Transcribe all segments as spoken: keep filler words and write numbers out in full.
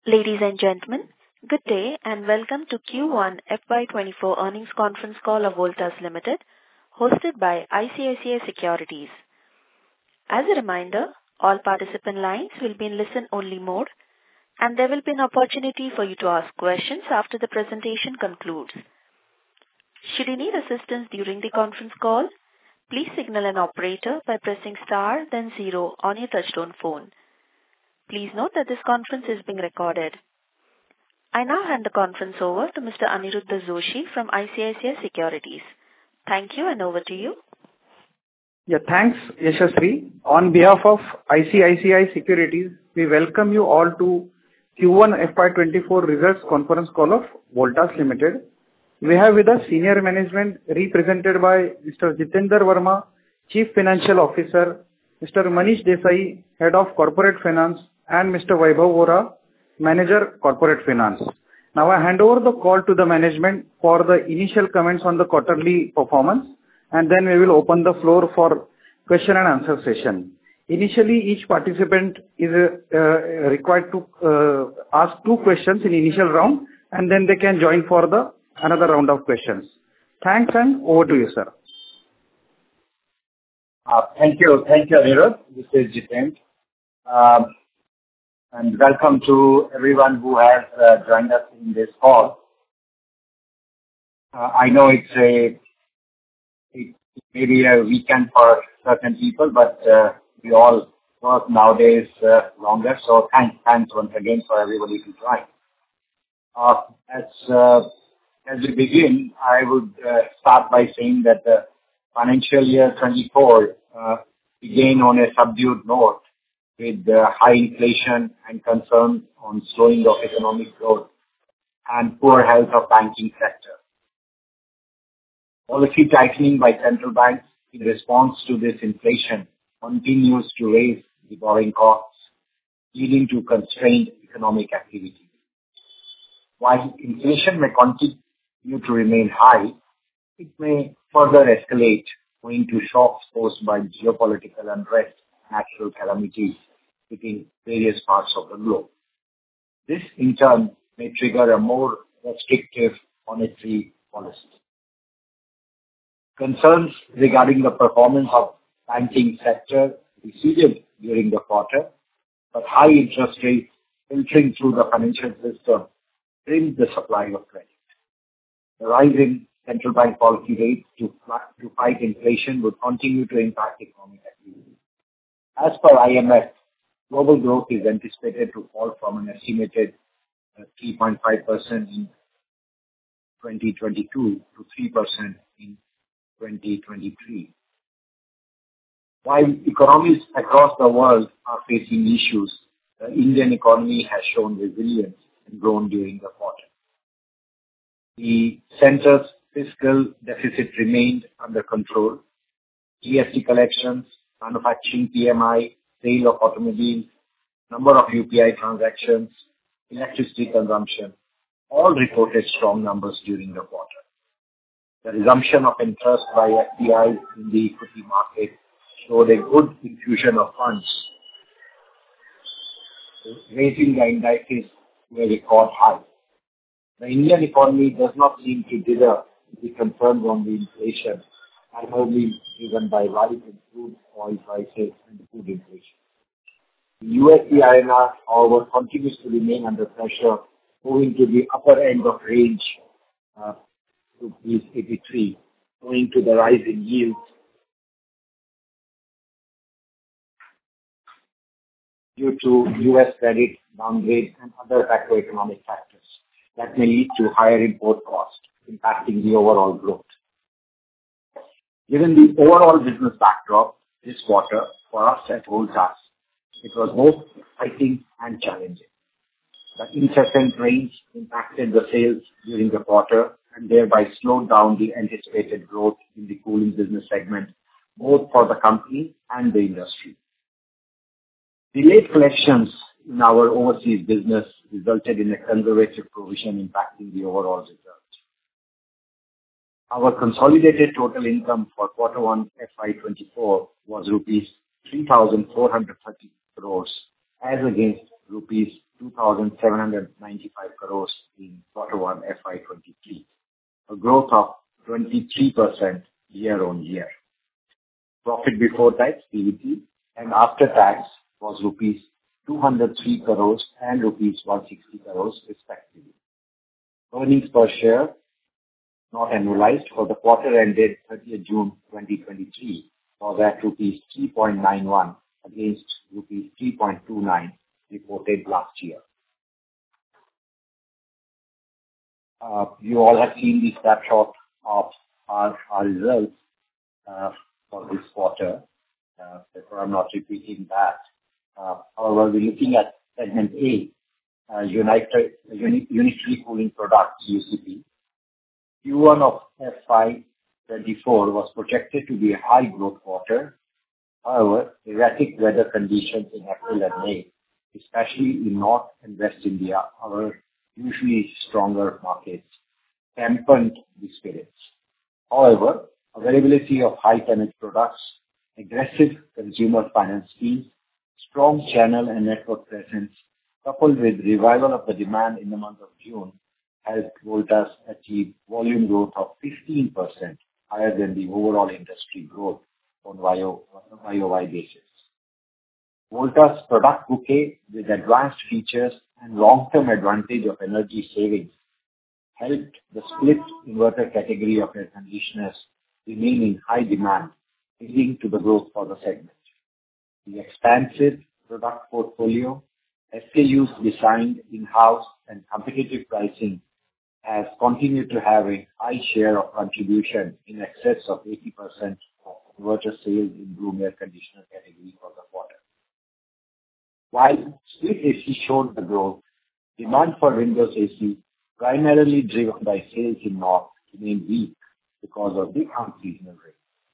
Ladies and gentlemen, good day and welcome to Q one F Y twenty-four earnings conference call of Voltas Limited, hosted by I C I C I Securities. As a reminder, all participant lines will be in listen-only mode, and there will be an opportunity for you to ask questions after the presentation concludes. Should you need assistance during the conference call, please signal an operator by pressing star then zero on your touchtone phone. Please note that this conference is being recorded. I now hand the conference over to Mister Aniruddha Joshi from I C I C I Securities. Thank you, and over to you. Yeah, thanks, Yashasri. On behalf of I C I C I Securities, we welcome you all to Q one F Y twenty-four results conference call of Voltas Limited. We have with us senior management represented by Mister Jitender Verma, Chief Financial Officer, Mister Manish Desai, Head of Corporate Finance, and Mister Vaibhav Vora, Manager Corporate Finance. Now I hand over the call to the management for the initial comments on the quarterly performance, and then we will open the floor for question and answer session. Initially, each participant is uh, required to uh, ask two questions in initial round, and then they can join for the another round of questions. Thanks, and over to you, sir. Uh, thank you. Thank you, Anirudh. This is Jitendra. Um, and welcome to everyone who has uh, joined us in this call. Uh, I know it's a, it, it may be a weekend for certain people, but uh, we all work nowadays uh, longer. So thanks, thanks once again for everybody to join. Uh, as, uh, as we begin, I would uh, start by saying that the financial year twenty-four uh, began on a subdued note with uh, high inflation and concerns on slowing of economic growth and poor health of banking sector. Policy tightening by central banks in response to this inflation continues to raise the borrowing costs, leading to constrained economic activity. While inflation may continue to remain high, it may further escalate owing to shocks posed by geopolitical unrest, natural calamities within various parts of the globe. This, in turn, may trigger a more restrictive monetary policy. Concerns regarding the performance of banking sector receded during the quarter, but high interest rates filtering through the financial system trimmed the supply of credit. The rise in central bank policy rates to, to fight inflation would continue to impact economic activity. As per I M F, global growth is anticipated to fall from an estimated uh, three point five percent in twenty twenty-two to three percent in twenty twenty-three. While economies across the world are facing issues, the Indian economy has shown resilience and grown during the quarter. The centre's fiscal deficit remained under control. G S T collections, manufacturing P M I, sale of automobiles, number of U P I transactions, electricity consumption, all reported strong numbers during the quarter. The resumption of interest by F D Is in the equity market showed a good infusion of funds, raising the indices to a record high. The Indian economy does not seem to dither the concerns on the inflation, primarily driven by rise in crude oil prices and food inflation. The U S D I N R, however, continues to remain under pressure, moving to the upper end of range uh, to eighty-three, owing to the rise in yields due to U S credit downgrade and other macroeconomic factors that may lead to higher import costs, impacting the overall growth. Given the overall business backdrop this quarter for us at Voltas, it was both exciting and challenging. The incessant rains impacted the sales during the quarter and thereby slowed down the anticipated growth in the cooling business segment, both for the company and the industry. Delayed collections in our overseas business resulted in a conservative provision impacting the overall result. Our consolidated total income for quarter one F Y twenty-four was rupees three thousand four hundred thirty crores as against rupees two thousand seven hundred ninety-five crores in quarter one F Y twenty-three, a growth of twenty-three percent year-on-year. Profit before tax, P B T, and after tax was rupees two hundred three crores and rupees one hundred sixty crores respectively. Earnings per share, not annualized, for the quarter ended thirtieth June twenty twenty-three was at rupees three point nine one against rupees three point two nine reported last year. Uh, you all have seen the snapshot of our, our results uh, for this quarter. Uh, therefore, I'm not repeating that. Uh, however, we're looking at segment A, uh, United, Uni, Unitary Cooling Products, U C P. Q one of F Y twenty-four was projected to be a high growth quarter. However, erratic weather conditions in April and May, especially in North and West India, our usually stronger markets, dampened the spirits. However, availability of high tonnage products, aggressive consumer finance schemes, strong channel and network presence, coupled with revival of the demand in the month of June, helped Voltas achieve volume growth of fifteen percent, higher than the overall industry growth on Y O Y basis. Voltas' product bouquet with advanced features and long-term advantage of energy savings helped the split inverter category of air conditioners remain in high demand, leading to the growth for the segment. The expansive product portfolio, S K Us designed in-house, and competitive pricing has continued to have a high share of contribution in excess of eighty percent of inverter sales in room air conditioner category for the quarter. While split A C showed the growth, demand for Windows A C, primarily driven by sales in North, remained weak because of the unseasonal rain.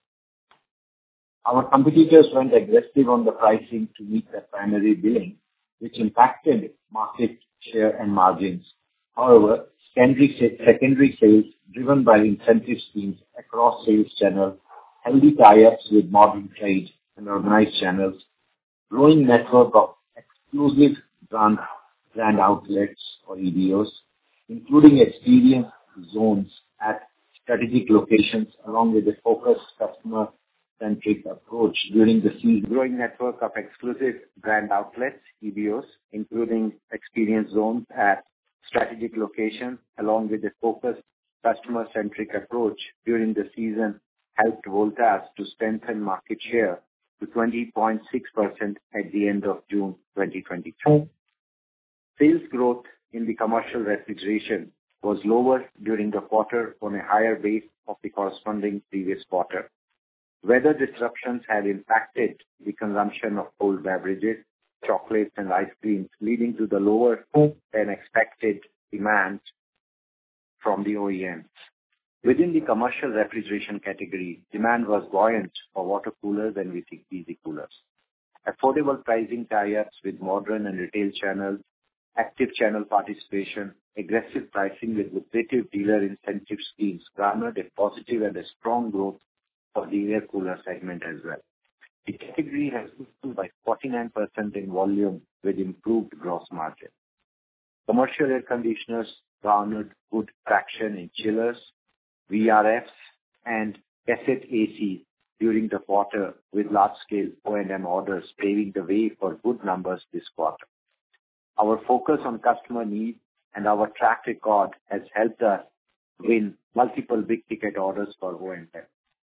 Our competitors went aggressive on the pricing to meet their primary billing, which impacted market share and margins. However, secondary, secondary sales driven by incentive schemes across sales channels, healthy tie-ups with modern trade and organized channels, growing network of exclusive brand, brand outlets or E D Os, including experience zones at strategic locations, along with a focused customer-centric approach during the season. Growing network of exclusive brand outlets, E D Os, including experience zones at strategic locations, along with a focused customer-centric approach during the season, helped Voltas to strengthen market share to twenty point six percent at the end of June twenty twenty-two. Sales growth in the commercial refrigeration was lower during the quarter on a higher base of the corresponding previous quarter. Weather disruptions have impacted the consumption of cold beverages, chocolates and ice creams, leading to the lower than expected demand from the O E Ms. Within the commercial refrigeration category, demand was buoyant for water coolers and easy coolers. Affordable pricing tie-ups with modern and retail channels, active channel participation, aggressive pricing with lucrative dealer incentive schemes garnered a positive and a strong growth for the air cooler segment as well. The category has grown by forty-nine percent in volume with improved gross margin. Commercial air conditioners garnered good traction in chillers, V R Fs, and cassette A Cs during the quarter, with large-scale O and M orders paving the way for good numbers this quarter. Our focus on customer needs and our track record has helped us win multiple big-ticket orders for O and M.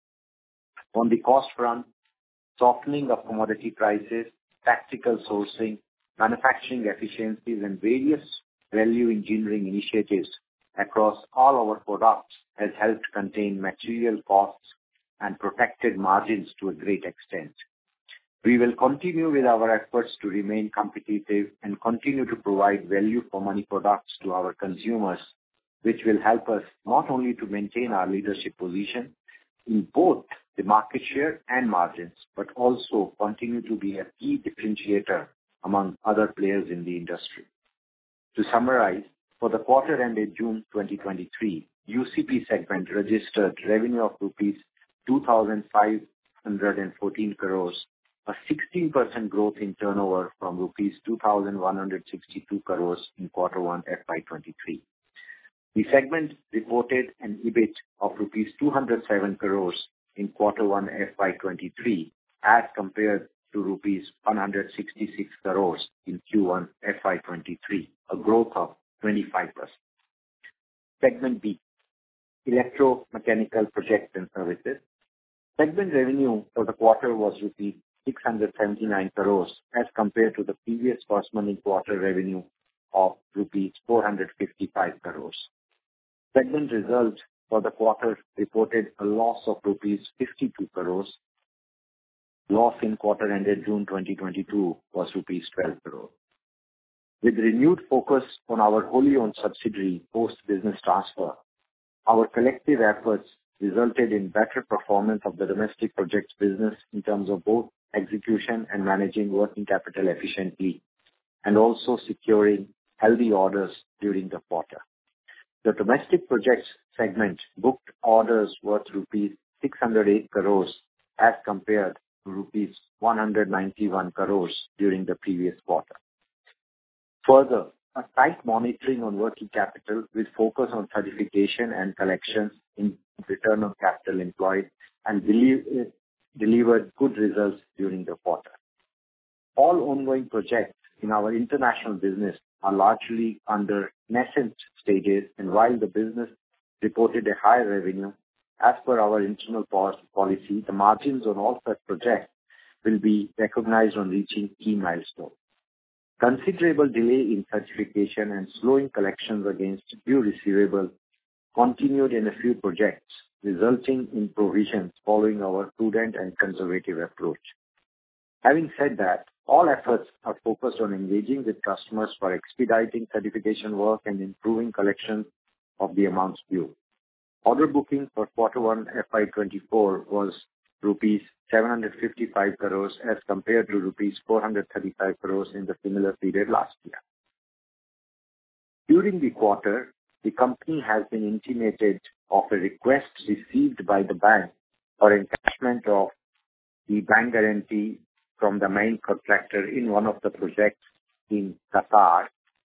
On the cost front, softening of commodity prices, tactical sourcing, manufacturing efficiencies, and various value engineering initiatives across all our products has helped contain material costs and protected margins to a great extent. We will continue with our efforts to remain competitive and continue to provide value for money products to our consumers, which will help us not only to maintain our leadership position in both the market share and margins, but also continue to be a key differentiator among other players in the industry. To summarize, for the quarter ended June twenty twenty-three, U C P segment registered revenue of rupees two thousand five hundred fourteen crores, a sixteen percent growth in turnover from rupees two thousand one hundred sixty-two crores in quarter one F Y twenty-three. The segment reported an EBIT of rupees two hundred seven crores in quarter one F Y twenty-three as compared to rupees one hundred sixty-six crores in Q one F Y twenty-three, a growth of twenty-five percent. Segment B, Electromechanical Projects and Services. Segment revenue for the quarter was rupees six hundred seventy-nine crores as compared to the previous corresponding quarter revenue of rupees four hundred fifty-five crores. Segment results for the quarter reported a loss of rupees fifty-two crores. Loss in quarter ended June twenty twenty-two was rupees twelve crores. With renewed focus on our wholly owned subsidiary post-business transfer, our collective efforts resulted in better performance of the domestic projects business in terms of both execution and managing working capital efficiently, and also securing healthy orders during the quarter. The domestic projects segment booked orders worth rupees six hundred eight crores as compared to rupees one hundred ninety-one crores during the previous quarter. Further, a tight monitoring on working capital with focus on certification and collections in return on capital employed and deli- delivered good results during the quarter. All ongoing projects in our international business are largely under nascent stages, and while the business reported a higher revenue, as per our internal policy, the margins on all such projects will be recognized on reaching key milestones. Considerable delay in certification and slowing collections against due receivables continued in a few projects, resulting in provisions following our prudent and conservative approach. Having said that, all efforts are focused on engaging with customers for expediting certification work and improving collections of the amounts due. Order booking for quarter one F Y twenty-four was rupees seven hundred fifty-five crores as compared to rupees four hundred thirty-five crores in the similar period last year. During the quarter, the company has been intimated of a request received by the bank for encashment of the bank guarantee from the main contractor in one of the projects in Qatar.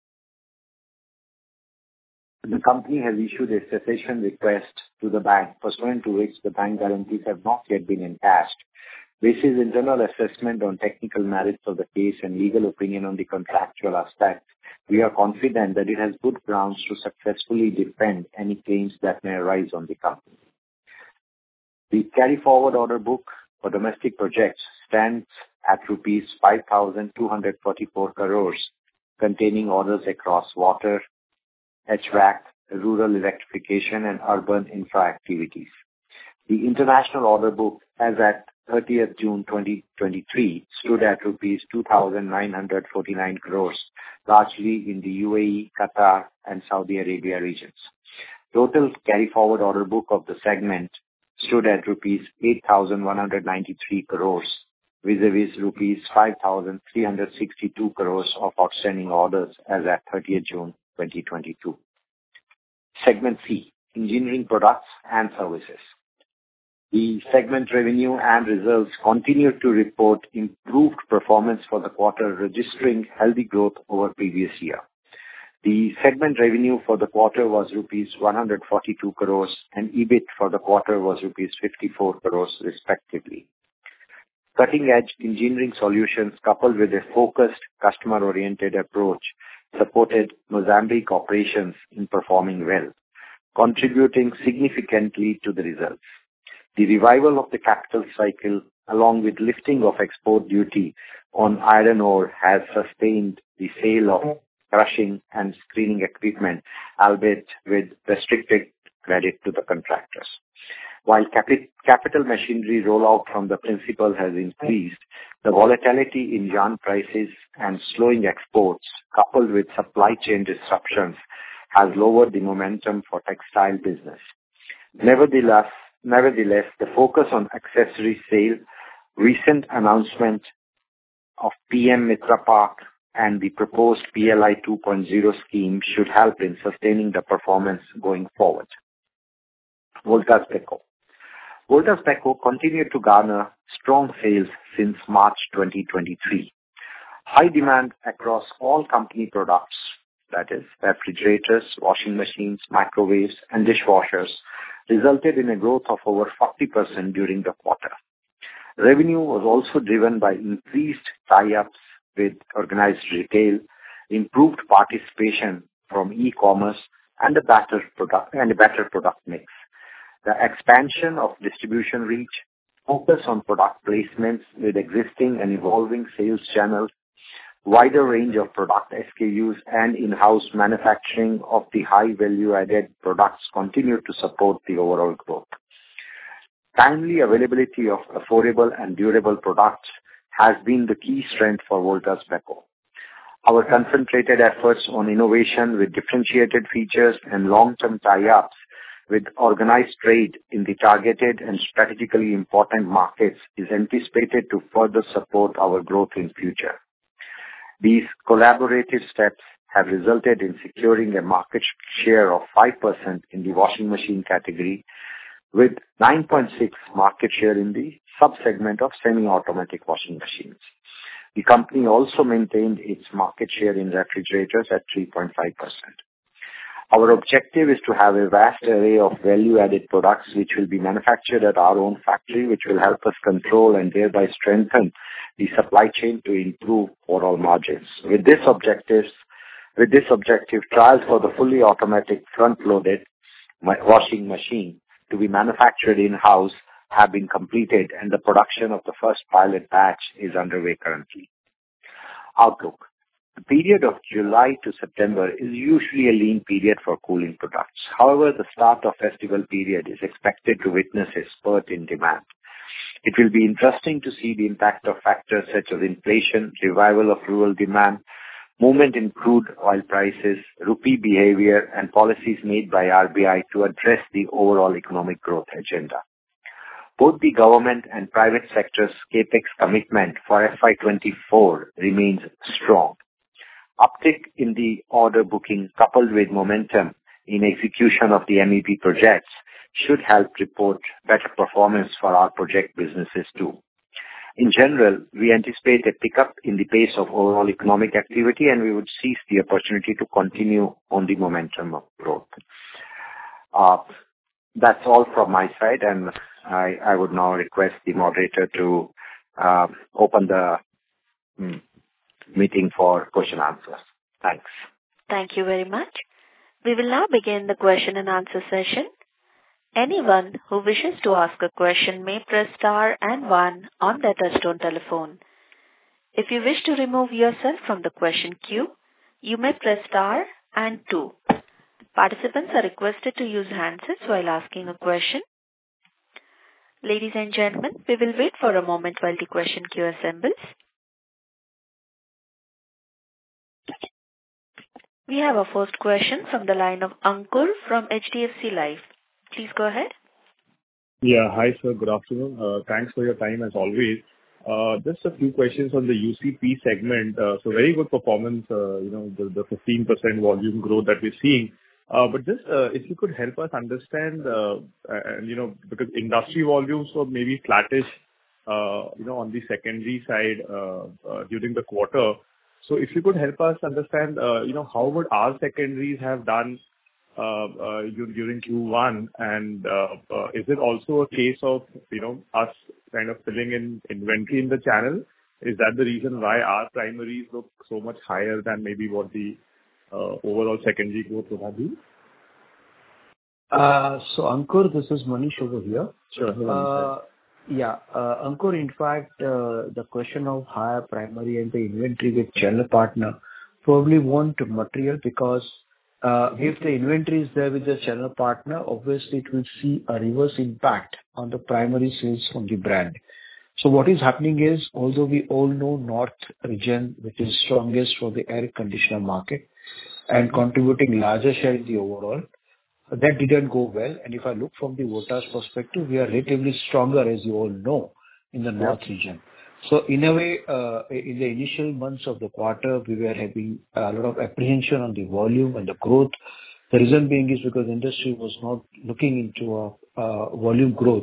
The company has issued a cessation request to the bank, pursuant to which the bank guarantees have not yet been encashed. This is internal assessment on technical merits of the case and legal opinion on the contractual aspect. We are confident that it has good grounds to successfully defend any claims that may arise on the company. The carry-forward order book for domestic projects stands at rupees five thousand two hundred forty-four crores, containing orders across water, H V A C, rural electrification, and urban infra activities. The international order book as at thirtieth June twenty twenty-three stood at rupees two thousand nine hundred forty-nine crores, largely in the U A E, Qatar, and Saudi Arabia regions. Total carry-forward order book of the segment stood at rupees eight thousand one hundred ninety-three crores, vis-a-vis rupees five thousand three hundred sixty-two crores of outstanding orders as at thirtieth June twenty twenty-two. Segment C, Engineering Products and Services. The segment revenue and results continued to report improved performance for the quarter, registering healthy growth over previous year. The segment revenue for the quarter was rupees one hundred forty-two crores and EBIT for the quarter was rupees fifty-four crores respectively. Cutting-edge engineering solutions coupled with a focused customer-oriented approach supported Mozambique operations in performing well, contributing significantly to the results. The revival of the capital cycle, along with lifting of export duty on iron ore, has sustained the sale of crushing and screening equipment, albeit with restricted credit to the contractors. While capi- capital machinery rollout from the principal has increased, the volatility in yarn prices and slowing exports, coupled with supply chain disruptions, has lowered the momentum for textile business. Nevertheless, nevertheless, the focus on accessory sale, recent announcement of P M Mitra Park, and the proposed P L I two point oh scheme should help in sustaining the performance going forward. Voltas Beko. Voltas Beko continued to garner strong sales since March twenty twenty-three. High demand across all company products, that is, refrigerators, washing machines, microwaves, and dishwashers, resulted in a growth of over forty percent during the quarter. Revenue was also driven by increased tie-ups with organized retail, improved participation from e-commerce, and a better product and a better product mix. The expansion of distribution reach, focus on product placements with existing and evolving sales channels, wider range of product S K Us, and in-house manufacturing of the high value-added products continued to support the overall growth. Timely availability of affordable and durable products has been the key strength for Voltas Beko. Our concentrated efforts on innovation with differentiated features and long-term tie-ups with organized trade in the targeted and strategically important markets is anticipated to further support our growth in future. These collaborative steps have resulted in securing a market share of five percent in the washing machine category, with nine point six percent market share in the sub-segment of semi-automatic washing machines. The company also maintained its market share in refrigerators at three point five percent. Our objective is to have a vast array of value-added products which will be manufactured at our own factory, which will help us control and thereby strengthen the supply chain to improve overall margins. With this objectives, with this objective, trials for the fully automatic front-loaded washing machine to be manufactured in-house have been completed, and the production of the first pilot batch is underway currently. Outlook. The period of July to September is usually a lean period for cooling products. However, the start of festival period is expected to witness a spurt in demand. It will be interesting to see the impact of factors such as inflation, revival of rural demand, movement in crude oil prices, rupee behavior, and policies made by R B I to address the overall economic growth agenda. Both the government and private sector's capex commitment for F Y twenty-four remains strong. Uptick in the order booking coupled with momentum in execution of the M E P projects should help report better performance for our project businesses too. In general, we anticipate a pickup in the pace of overall economic activity, and we would seize the opportunity to continue on the momentum of growth. Uh, that's all from my side, and I, I would now request the moderator to uh, open the mm, meeting for question answers. Thanks. Thank you very much. We will now begin the question and answer session. Anyone who wishes to ask a question may press star and one on their touchtone telephone. If you wish to remove yourself from the question queue, you may press star and two. Participants are requested to use handsets while asking a question. Ladies and gentlemen, we will wait for a moment while the question queue assembles. We have our first question from the line of Ankur from H D F C Life. Please go ahead. Yeah, hi sir, good afternoon. Uh, thanks for your time as always. Uh, just a few questions on the U C P segment. Uh, so very good performance, uh, you know, the, the fifteen percent volume growth that we're seeing. Uh, but just uh, if you could help us understand, uh, and you know, because industry volumes were maybe flattish, uh, you know, on the secondary side uh, uh, during the quarter. So if you could help us understand, uh, you know, how would our secondaries have done uh, uh, during Q one, and uh, uh, is it also a case of, you know, us kind of filling in inventory in the channel? Is that the reason why our primaries look so much higher than maybe what the uh, overall secondary growth would have been? Uh, so Ankur, this is Manish over here. Sure. Uh, Yeah, uh, Ankur, in fact, uh, the question of higher primary and the inventory with channel partner probably won't material because uh, if the inventory is there with the channel partner, obviously it will see a reverse impact on the primary sales from the brand. So what is happening is, although we all know North region, which is strongest for the air conditioner market and contributing larger share in the overall, that didn't go well. And if I look from the Voltas perspective, we are relatively stronger, as you all know, in the North region. So in a way, uh, in the initial months of the quarter, we were having a lot of apprehension on the volume and the growth. The reason being is because industry was not looking into a, a volume growth.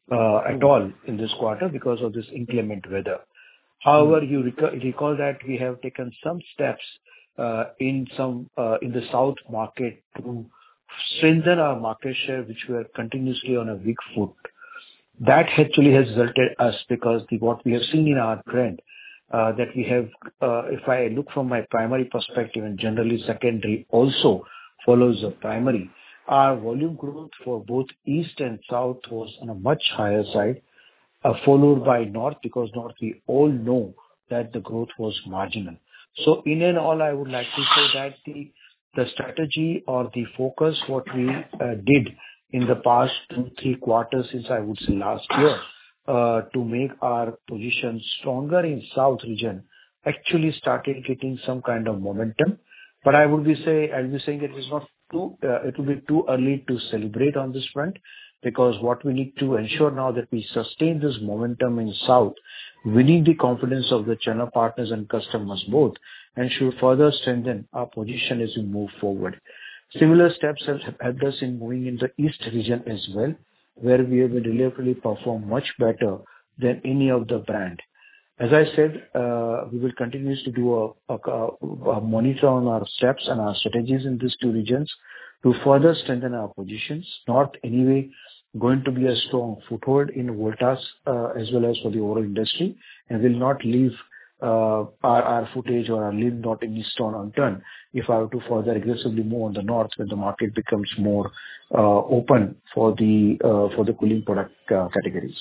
uh, at all in this quarter because of this inclement weather. However, you recall, recall that we have taken some steps uh, in some uh, in the south market to strengthen our market share, which were continuously on a weak foot. That actually has resulted us because the, what we have seen in our trend, uh, that we have, uh, if I look from my primary perspective and generally secondary also follows the primary, our volume growth for both east and south was on a much higher side, uh, followed by north, because north we all know that the growth was marginal. So in and all, I would like to say that the the strategy or the focus what we uh, did in the past two, three quarters since I would say last year, uh, to make our position stronger in South region actually started getting some kind of momentum. But I would be say, I'll be saying it is not too, uh, it will be too early to celebrate on this front, because what we need to ensure now that we sustain this momentum in South, winning the confidence of the channel partners and customers both, and should further strengthen our position as we move forward. Similar steps have helped us in moving in the East region as well, where we have reliably performed much better than any of the brand. As I said, uh, we will continue to do a, a, a monitor on our steps and our strategies in these two regions to further strengthen our positions. North anyway going to be a strong foothold in Voltas uh, as well as for the overall industry, and will not leave uh, our, our footage or our leave not any stone unturned if I were to further aggressively move on the north when the market becomes more uh, open for the uh, for the cooling product uh, categories.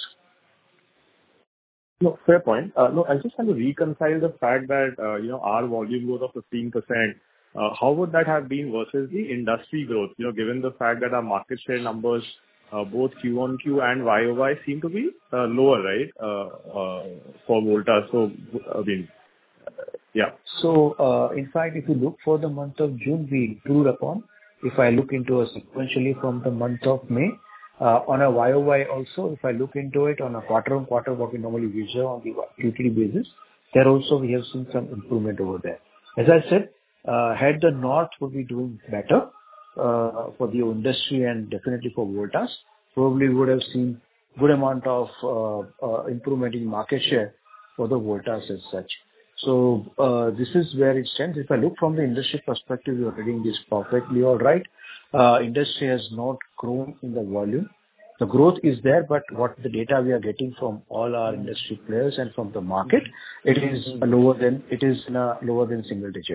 No, fair point. Uh, no, I just want to reconcile the fact that, uh, you know, our volume growth of fifteen percent, uh, how would that have been versus the industry growth? You know, given the fact that our market share numbers, uh, both Q on Q and Y O Y seem to be uh, lower, right, uh, uh, for Voltas. So, I mean, uh, yeah. So, uh, in fact, if you look for the month of June, we improved upon. If I look into it sequentially from the month of May, Uh, on a Y O Y also, if I look into it on a quarter-on-quarter, what we normally measure on the Q three basis, there also we have seen some improvement over there. As I said, uh, had the North would be doing better uh, for the industry and definitely for Voltas, probably would have seen good amount of uh, uh, improvement in market share for the Voltas as such. So uh, this is where it stands. If I look from the industry perspective, you are reading this perfectly all right. Uh, industry has not grown in the volume. The growth is there, but what the data we are getting from all our industry players and from the market, it is lower than it is in a lower than single digit.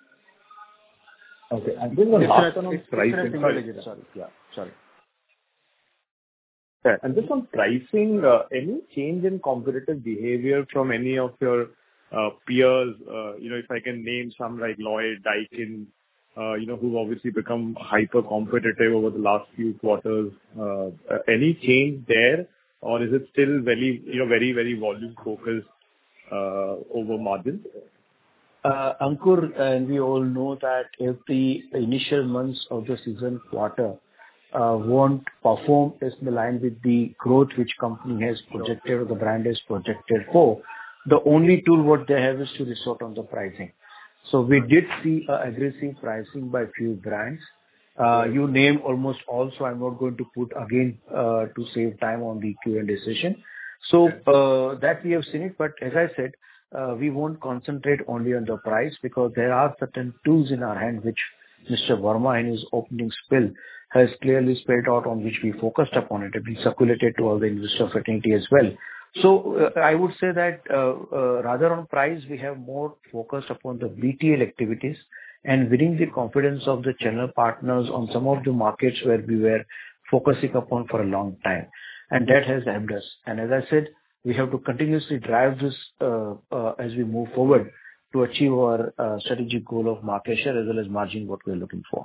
Okay, and this is the last one on pricing. Single digit, sorry, yeah, sorry. Yeah, and just on pricing, uh, any change in competitive behavior from any of your uh, peers? Uh, you know, if I can name some like Lloyd, Daikin, Uh, you know, who've obviously become hyper competitive over the last few quarters. Uh, uh, any change there, or is it still very, you know, very, very volume focused uh, over margins? Uh, Ankur, and we all know that if the initial months of the season quarter uh, won't perform as in line with the growth which company has projected or the brand has projected for, the only tool what they have is to resort on the pricing. So we did see uh, aggressive pricing by few brands. Uh, you name almost all, so I'm not going to put again uh, to save time on the Q and A session. So uh, that we have seen it, but as I said, uh, we won't concentrate only on the price, because there are certain tools in our hand which Mister Verma in his opening spill has clearly spelled out, on which we focused upon it and been circulated to all the investor fraternity as well. So uh, I would say that uh, uh, rather on price, we have more focused upon the B T L activities and winning the confidence of the channel partners on some of the markets where we were focusing upon for a long time. And that has helped us. And as I said, we have to continuously drive this uh, uh, as we move forward to achieve our uh, strategic goal of market share as well as margin what we are looking for.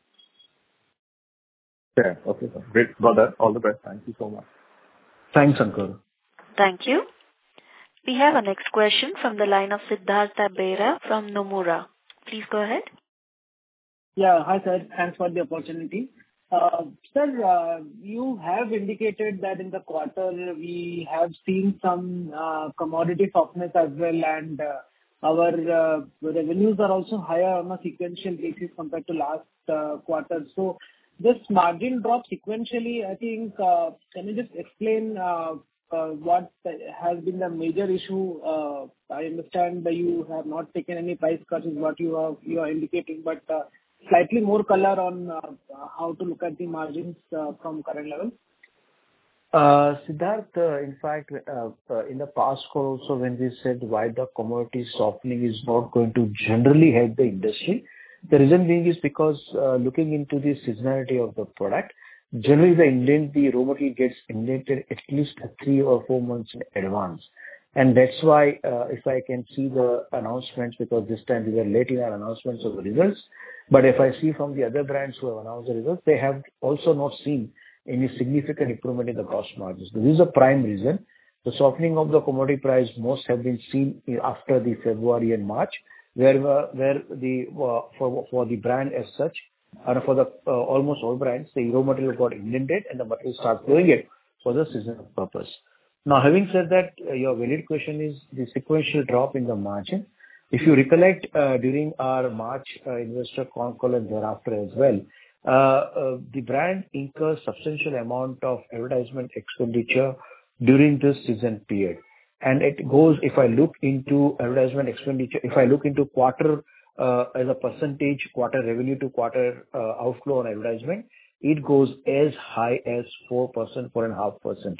Yeah, okay, sir. Great. Got that. All the best. Thank you so much. Thanks, Ankur. Thank you. We have a next question from the line of Siddhartha Bera from Nomura. Please go ahead. Yeah. Hi, sir. Thanks for the opportunity. Uh, Sir, uh, you have indicated that in the quarter we have seen some uh, commodity softness as well, and uh, our uh, revenues are also higher on a sequential basis compared to last uh, quarter. So this margin drop sequentially, I think, uh, can you just explain uh, uh, what has been the major issue? Uh, I understand that you have not taken any price cuts is what you are you are indicating, but uh, slightly more color on uh, how to look at the margins uh, from current level. Uh, Siddharth, uh, in fact, uh, uh, in the past call also when we said why the commodity softening is not going to generally help the industry, the reason being is because uh, looking into the seasonality of the product, generally the indent, the raw material gets indented at least three or four months in advance. And that's why uh, if I can see the announcements, because this time we were late in our announcements of the results, but if I see from the other brands who have announced the results, they have also not seen any significant improvement in the gross margins. This is a prime reason. The softening of the commodity price most have been seen in after the February and March, where uh, where the uh, for for the brand as such, or for the uh, almost all brands, the raw material got indented and the material starts flowing it for the seasonal purpose. Now, having said that, uh, your valid question is the sequential drop in the margin. If you recollect, uh, during our March uh, investor con call and thereafter as well, uh, uh, the brand incurs substantial amount of advertisement expenditure during this season period. And it goes, if I look into advertisement expenditure, if I look into quarter uh, as a percentage, quarter revenue to quarter uh, outflow on advertisement, it goes as high as four percent, four point five percent.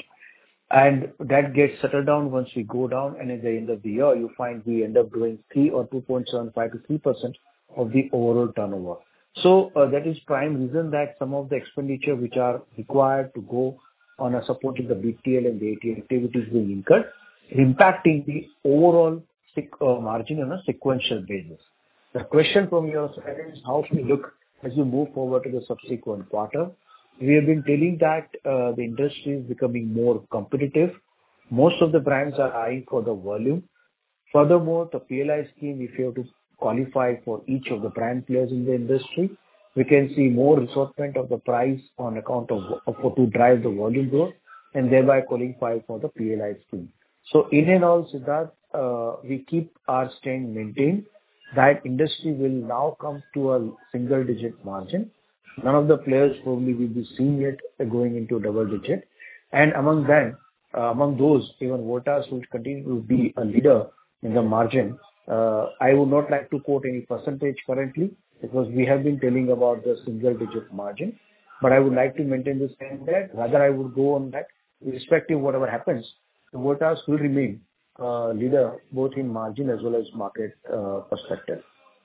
And that gets settled down once we go down, and at the end of the year, you find we end up doing three or two point seven five to three percent of the overall turnover. So uh, that is prime reason that some of the expenditure which are required to go on a supporting the B T L and the A T L activities being incurred, impacting the overall uh, margin on a sequential basis. The question from your side is how should we look as we move forward to the subsequent quarter? We have been telling that uh, the industry is becoming more competitive. Most of the brands are eyeing for the volume. Furthermore, the P L I scheme, if you have to qualify for each of the brand players in the industry, we can see more assortment of the price on account of, of for to drive the volume growth and thereby qualify for the P L I scheme. So in and all, Siddharth, uh, we keep our stand maintained that industry will now come to a single digit margin. None of the players probably will be seeing it going into double digit. And among them, uh, among those, even Voltas will continue to be a leader in the margin. Uh, I would not like to quote any percentage currently because we have been telling about the single digit margin. But I would like to maintain the same that rather I would go on that irrespective of whatever happens. Voltas will remain uh, leader both in margin as well as market uh, perspective.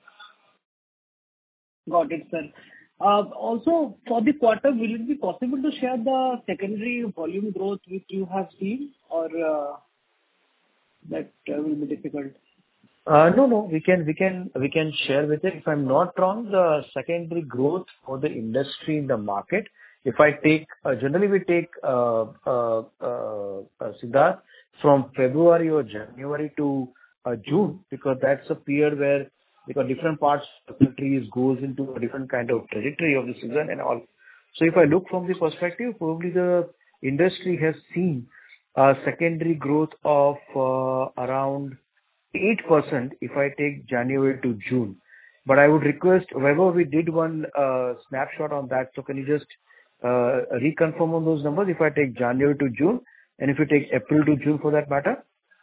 Got it, sir. Uh, Also, for the quarter, will it be possible to share the secondary volume growth which you have seen, or uh, that uh, will be difficult? Uh, No, no. We can we can, we can share with it. If I'm not wrong, the secondary growth for the industry in the market, if I take uh, generally we take uh, uh, uh, uh, Siddharth, from February or January to uh, June, because that's a period where because different parts of the country goes into a different kind of trajectory of the season and all. So if I look from the perspective, probably the industry has seen a secondary growth of uh, around eight percent if I take January to June. But I would request, wherever we did one uh, snapshot on that, so can you just uh, reconfirm on those numbers if I take January to June and if you take April to June for that matter?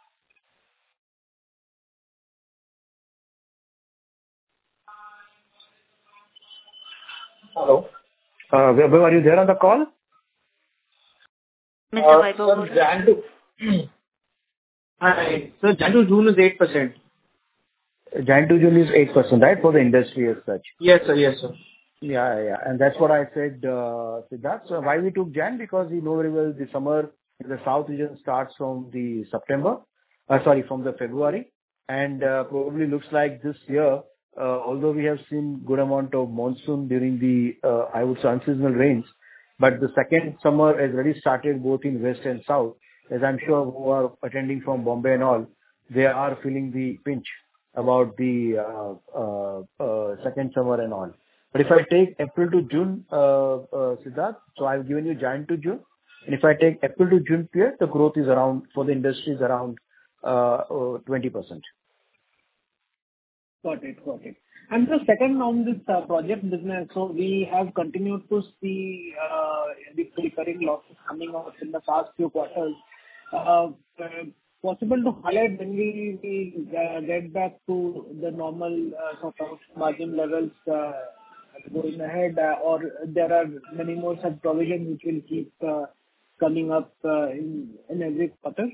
Hello. Uh, Vaibhav, are you there on the call? Mister Uh, Vaibhav, Sir, Jan to Hi. So Jan to June is eight percent. Jan to June is eight percent, right, for the industry as such? Yes, sir. Yes, sir. Yeah, yeah. And that's what I said, uh, Siddharth. So why we took Jan? Because we know very well the summer in the south region starts from the September, uh, sorry, from the February. And uh, probably looks like this year, uh, although we have seen good amount of monsoon during the, uh, I would say, unseasonal rains, but the second summer has already started both in west and south. As I'm sure who are attending from Bombay and all, they are feeling the pinch about the uh, uh, uh, second summer and all. But if I take April to June, uh, uh, Siddharth, so I've given you Jan to June. And if I take April to June period, the growth is around, for the industry is around uh, uh, twenty percent. Got it. Got it. And the second on this uh, project business, so we have continued to see uh, the recurring losses coming out in the past few quarters. Uh, uh, Possible to highlight when we we uh, get back to the normal uh, sort of margin levels uh, going ahead, uh, or there are many more such provisions which will keep uh, coming up uh, in in every quarter?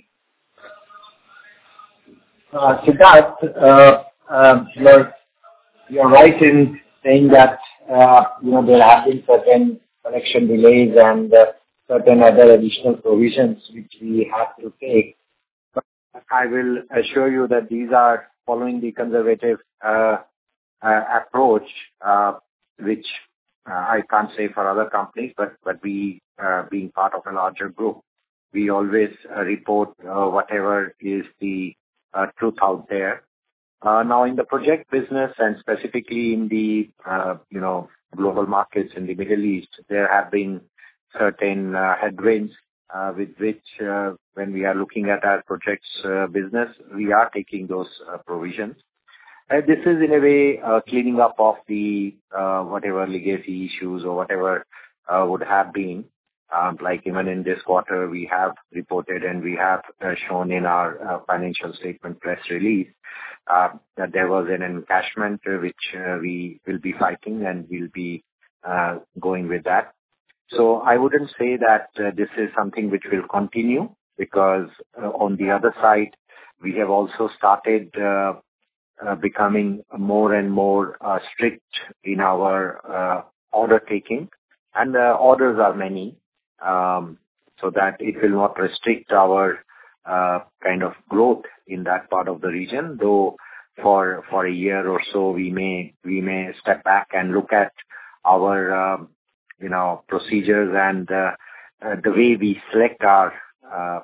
Uh, Siddharth, uh, um, you're you're right in saying that, uh, you know, there have been certain collection delays and uh, certain other additional provisions which we have to take. But I will assure you that these are following the conservative uh, uh, approach, uh, which uh, I can't say for other companies, but but we, uh, being part of a larger group, we always uh, report uh, whatever is the uh, truth out there. Uh, now, in the project business and specifically in the uh, you know global markets in the Middle East, there have been certain uh, headwinds uh, with which, uh, when we are looking at our projects uh, business, we are taking those uh, provisions. Uh, this is in a way uh, cleaning up of the uh, whatever legacy issues or whatever uh, would have been. Um, like even in this quarter, we have reported and we have uh, shown in our uh, financial statement press release uh, that there was an encashment uh, which uh, we will be fighting and we'll be uh, going with that. So I wouldn't say that uh, this is something which will continue, because uh, on the other side, we have also started uh, uh, becoming more and more uh, strict in our uh, order taking, and uh, orders are many. Um, so that it will not restrict our uh, kind of growth in that part of the region. Though for for a year or so, we may we may step back and look at our um, you know procedures and uh, uh, the way we select our uh,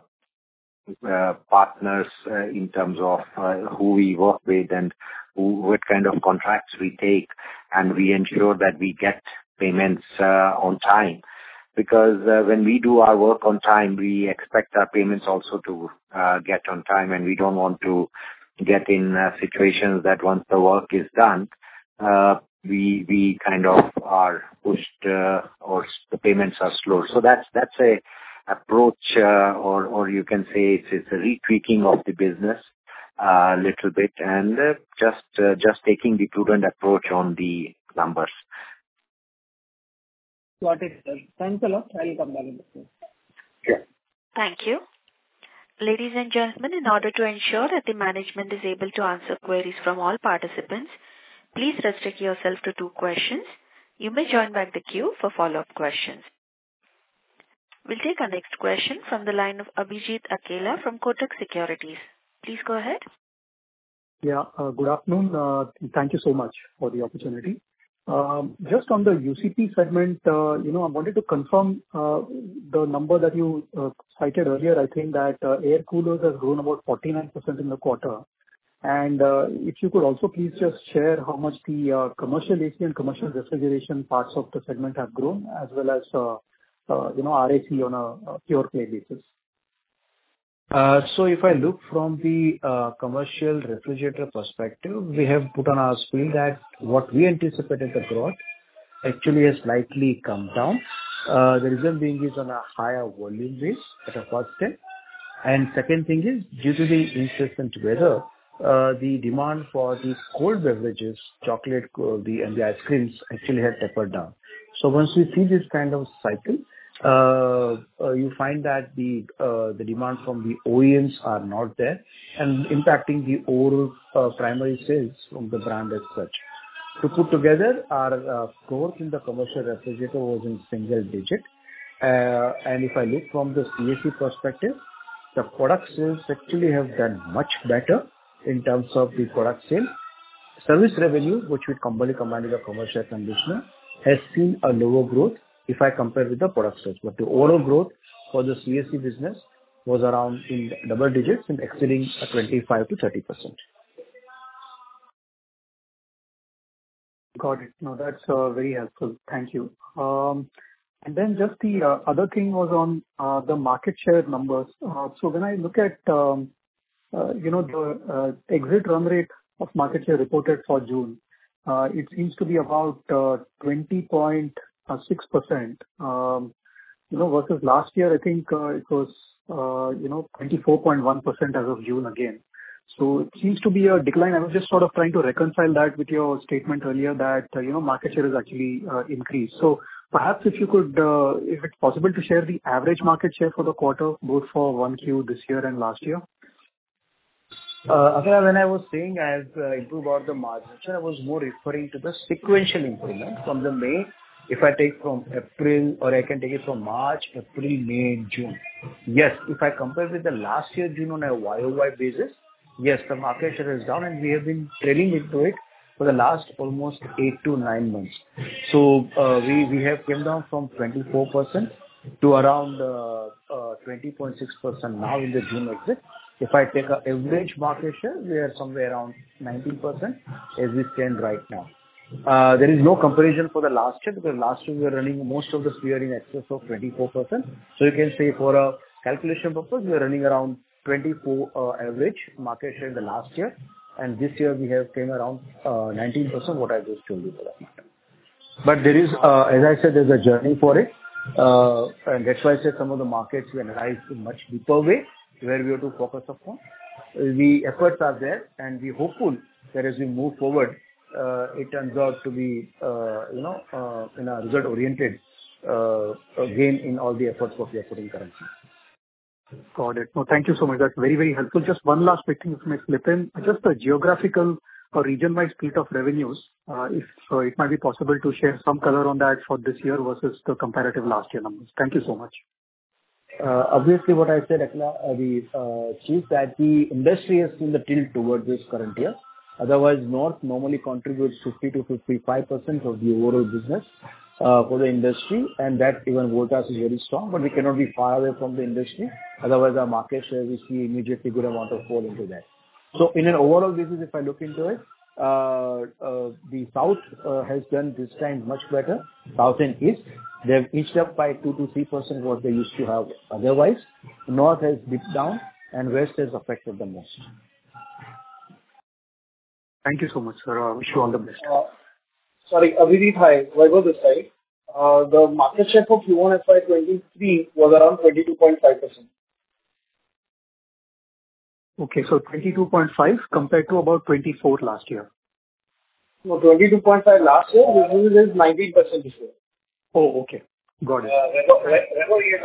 uh, partners uh, in terms of uh, who we work with and who, what kind of contracts we take, and we ensure that we get payments uh, on time. Because uh, when we do our work on time, we expect our payments also to uh, get on time, and we don't want to get in uh, situations that once the work is done, uh, we we kind of are pushed uh, or the payments are slow. So that's that's a approach, uh, or or you can say it's, it's a retweaking of the business a uh, little bit, and uh, just uh, just taking the prudent approach on the numbers. Got it, sir. Thanks a lot. I'll come back in the queue. Yeah. Thank you. Ladies and gentlemen, in order to ensure that the management is able to answer queries from all participants, please restrict yourself to two questions. You may join back the queue for follow-up questions. We'll take our next question from the line of Abhijit Akela from Kotak Securities. Please go ahead. Yeah, uh, good afternoon. Uh, thank you so much for the opportunity. Um, Just on the U C P segment, uh, you know, I wanted to confirm uh, the number that you uh, cited earlier. I think that uh, air coolers has grown about forty-nine percent in the quarter. And uh, if you could also please just share how much the uh, commercial A C and commercial refrigeration parts of the segment have grown, as well as, uh, uh, you know, R A C on a a pure play basis. Uh, So if I look from the uh, commercial refrigerator perspective, we have put on our screen that what we anticipated the growth actually has slightly come down. Uh, The reason being is on a higher volume base at a first step. And second thing is, due to the incessant weather, uh, the demand for the cold beverages, chocolate, uh, the and the ice creams actually had tapered down. So once we see this kind of cycle, uh, uh, you find that the uh, the demand from the O E Ms are not there and impacting the overall uh, primary sales from the brand as such. To put together, our uh, growth in the commercial refrigerator was in single digit. Uh, and if I look from the C S C perspective, the product sales actually have done much better in terms of the product sale. Service revenue, which we commonly combine with the commercial conditioner, has seen a lower growth if I compare with the product sales. But the overall growth for the C S C business was around in double digits and exceeding twenty-five to thirty percent. Got it. No, that's uh, very helpful. Thank you. Um, And then just the uh, other thing was on uh, the market share numbers. Uh, So when I look at, um, uh, you know, the uh, exit run rate of market share reported for June, uh, it seems to be about uh, twenty point six percent. Um, you know, versus last year, I think uh, it was uh, you know twenty-four point one percent as of June again. So it seems to be a decline. I was just sort of trying to reconcile that with your statement earlier that uh, you know market share has actually uh, increased. So perhaps if you could, uh, if it's possible to share the average market share for the quarter, both for one Q this year and last year. Uh, Akhila, when I was saying I have uh, improved about the margin, I was more referring to the sequential improvement from the May. If I take from April, or I can take it from March, April, May, and June. Yes, if I compare with the last year June on a Y O Y basis, yes, the market share is down, and we have been trailing into it for the last almost eight to nine months. So uh, we we have come down from twenty-four percent to around uh, uh, twenty point six percent now in the June exit. If I take an average market share, we are somewhere around nineteen percent as we stand right now. Uh, there is no comparison for the last year, because last year we were running most of the year in excess of twenty-four percent. So you can say for a calculation purpose, we are running around twenty-four uh, average market share in the last year, and this year we have came around uh, nineteen percent, what I just told you for that matter. But there is, uh, as I said, there's a journey for it, uh, and that's why I said some of the markets we analyze in much deeper way, where we have to focus upon. The efforts are there, and we're hopeful that as we move forward, uh, it turns out to be, uh, you know, uh, in a result-oriented uh, gain in all the efforts what we are putting currently. Got it. No, thank you so much. That's very, very helpful. Just one last quick thing, if I may slip in. Just the geographical or region-wide split of revenues, uh, if uh, it might be possible to share some color on that for this year versus the comparative last year numbers. Thank you so much. Uh, obviously, what I said, Akhila, uh, the uh, chief, that the industry has seen the tilt towards this current year. Otherwise, North normally contributes fifty to fifty-five percent of the overall business uh, for the industry, and that even Voltas is very strong, but we cannot be far away from the industry. Otherwise, our market share, we see immediately good amount of fall into that. So in an overall basis, if I look into it, uh, uh, the South uh, has done this time much better. South and East, they have inched up by two to three percent what they used to have otherwise. North has dipped down, and West has affected the most. Thank you so much, sir. I wish you all the best. Uh, sorry, Abhijit, hi. Vaibhav this side. Uh, the market share for Q one F Y twenty-three was around twenty-two point five percent. Okay, so twenty-two point five compared to about twenty-four last year. No, twenty-two point five last year. This is nineteen percent this year. Oh, okay. Got it. Uh, Vaibhav, you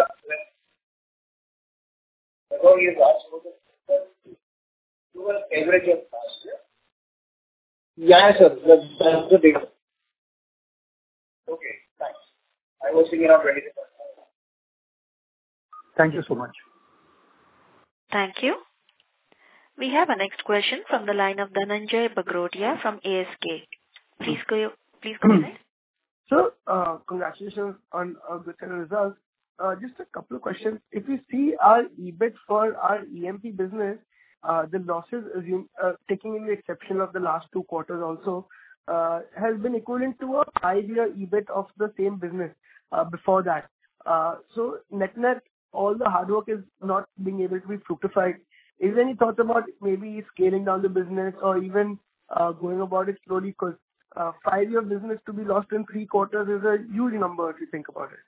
asked average of last year. Yeah, sir. That's, that's the data. Okay, thanks. I was thinking around twenty-two point five. Thank you so much. Thank you. We have a next question from the line of Dhananjay Bagrodia from A S K. Please go, please go ahead. Sir, uh, congratulations on a good set of results. Uh, just a couple of questions. If you see our E B I T for our E M P business, uh, the losses, assume, uh, taking in the exception of the last two quarters also, uh, has been equivalent to a five-year E B I T of the same business uh, before that. Uh, so net-net, all the hard work is not being able to be fructified. Is there any thoughts about maybe scaling down the business or even uh, going about it slowly? Because uh, five-year business to be lost in three quarters is a huge number if you think about it.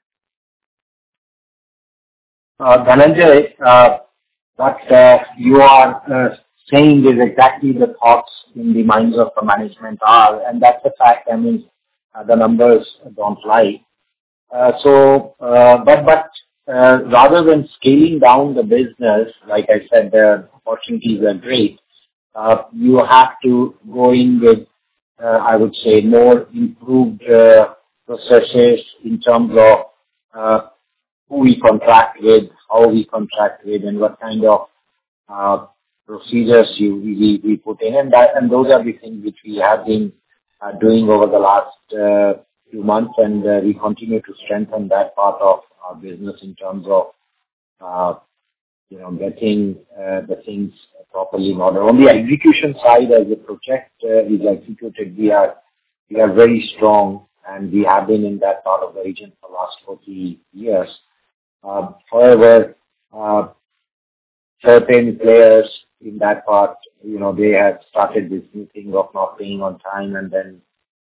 Uh, Dhananjay, uh, what uh, you are uh, saying is exactly the thoughts in the minds of the management are, and that's the fact. I mean, uh, the numbers don't lie. Uh, so, uh, but but uh, rather than scaling down the business, like I said, the opportunities are great. Uh, you have to go in with, uh, I would say, more improved uh, processes in terms of uh, who we contract with, how we contract with, and what kind of uh, procedures you we, we put in, and that and those are the things which we have been uh, doing over the last uh, few months, and uh, we continue to strengthen that part of our business in terms of uh, you know getting uh, the things properly in order. On the execution side, as the project uh, is executed, we are we are very strong, and we have been in that part of the region for the last forty years. Uh, however, uh, certain players in that part, you know, they have started this new thing of not paying on time and then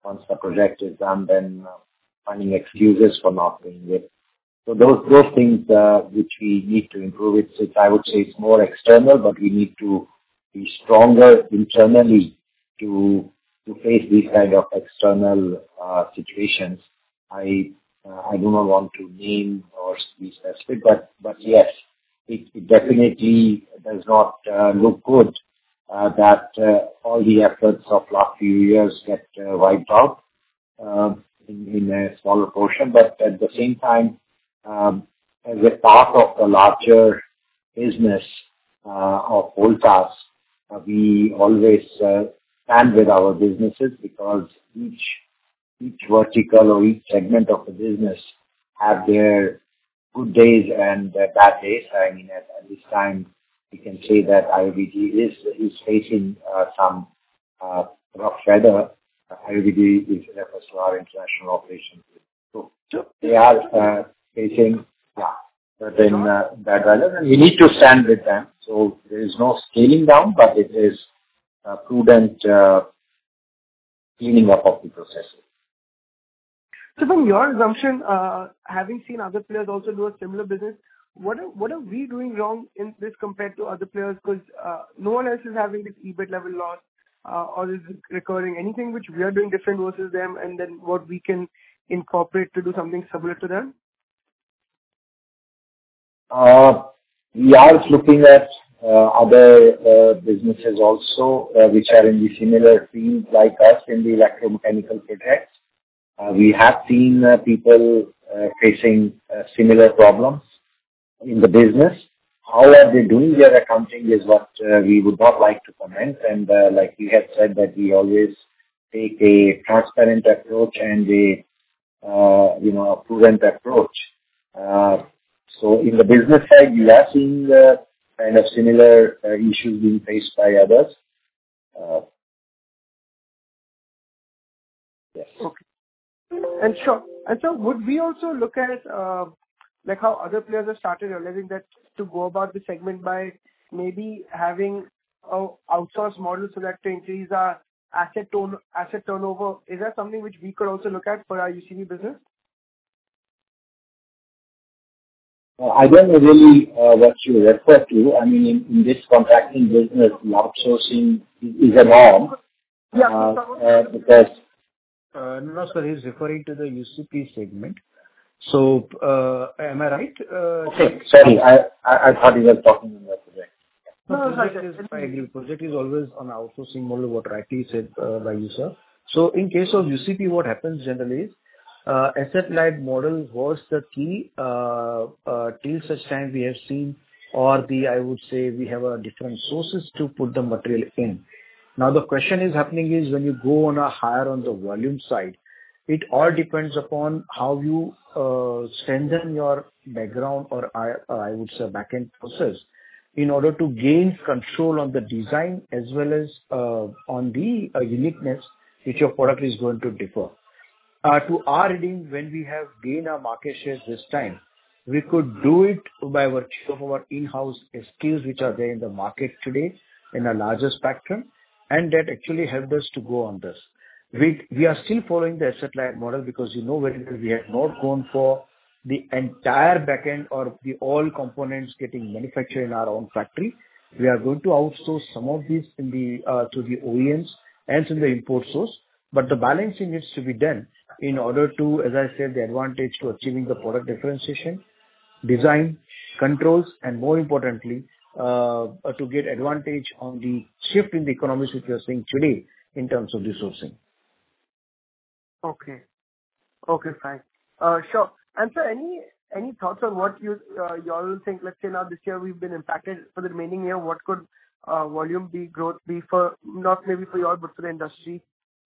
once the project is done, then uh, finding excuses for not doing it. So those those things uh, which we need to improve. It's, it's I would say it's more external, but we need to be stronger internally to to face these kind of external uh, situations. I uh, I do not want to name or be specific, but but yes, it, it definitely does not uh, look good uh, that uh, all the efforts of last few years get uh, wiped out uh, in, in a smaller portion. But at the same time, um, as a part of the larger business uh, of Voltas, uh, we always uh, stand with our businesses because each each vertical or each segment of the business have their good days and uh, bad days. I mean, at, at this time, we can say that I O B D is is facing uh, some uh, rough weather. I O B D is refers to our international operations. So they are uh, facing yeah, certain uh, bad weather, and we need to stand with them. So there is no scaling down, but it is uh, prudent uh, cleaning up of the processes. So from your assumption, uh, having seen other players also do a similar business, what are, what are we doing wrong in this compared to other players? Because uh, no one else is having this E B I T level loss uh, or is recurring. Anything which we are doing different versus them, and then what we can incorporate to do something similar to them? Uh, we are looking at uh, other uh, businesses also, uh, which are in the similar field like us in the electromechanical projects. Uh, we have seen uh, people uh, facing uh, similar problems in the business. How are they doing their accounting is what uh, we would not like to comment. And uh, like we had said, that we always take a transparent approach and a uh, you know a prudent approach. Uh, so in the business side, we are seeing uh, kind of similar uh, issues being faced by others. Uh, yes. Okay. And sure. And so would we also look at uh, like how other players have started realizing that to go about the segment by maybe having a outsource model so that to increase our asset turn asset turnover? Is that something which we could also look at for our U C B business? I don't know really uh, what you refer to. I mean, in, in this contracting business, the outsourcing is, is a norm. Yeah. Uh, uh, because Uh, no, sir, he's referring to the U C P segment. So, uh, am I right? Uh, okay, sorry, I, I, I thought you were talking about the project. No, No, project is, I agree. Project is always on outsourcing model, what rightly said uh, by you, sir. So, in case of U C P, what happens generally is uh, asset-light model was the key uh, uh, till such time we have seen, or the I would say we have a different sources to put the material in. Now, the question is happening is when you go on a higher on the volume side, it all depends upon how you uh, strengthen your background or I, uh, I would say back-end process in order to gain control on the design as well as uh, on the uh, uniqueness which your product is going to differ. Uh, to our reading, when we have gained our market share this time, we could do it by virtue of our in-house skills which are there in the market today in a larger spectrum. And that actually helped us to go on this. We we are still following the asset-light model because you know very well we have not gone for the entire backend or the all components getting manufactured in our own factory. We are going to outsource some of these in the uh, to the O E Ms and in the import source. But the balancing needs to be done in order to, as I said, the advantage to achieving the product differentiation, design, controls, and more importantly, uh, to get advantage on the shift in the economies which we are seeing today in terms of resourcing. Okay. Okay, fine. Uh, sure. And sir, any any thoughts on what you uh, you all think? Let's say now this year we've been impacted for the remaining year. What could uh, volume be growth be for not maybe for you all but for the industry?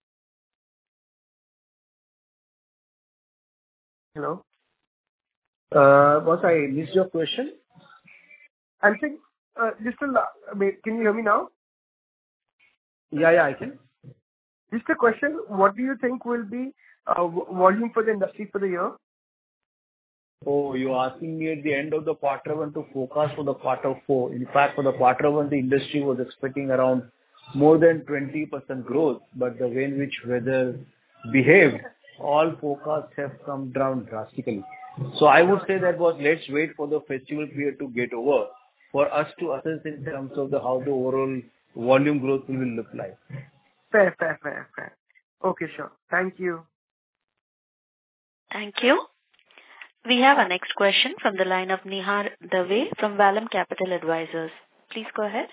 Hello. Uh, was I missed your question? I'm saying uh, just a la- I mean, can you hear me now? Yeah, yeah, I can. Just a question. What do you think will be uh, v- volume for the industry for the year? Oh, you're asking me at the end of the quarter one to forecast for the quarter four. In fact, for the quarter one, the industry was expecting around more than twenty percent growth, but the way in which weather behaved, all forecasts have come down drastically. So I would say that was let's wait for the festival period to get over for us to assess in terms of the how the overall volume growth will look like. Fair, fair, fair, fair. Okay, sure. Thank you. Thank you. We have our next question from the line of Nihar Dave from Vallum Capital Advisors. Please go ahead.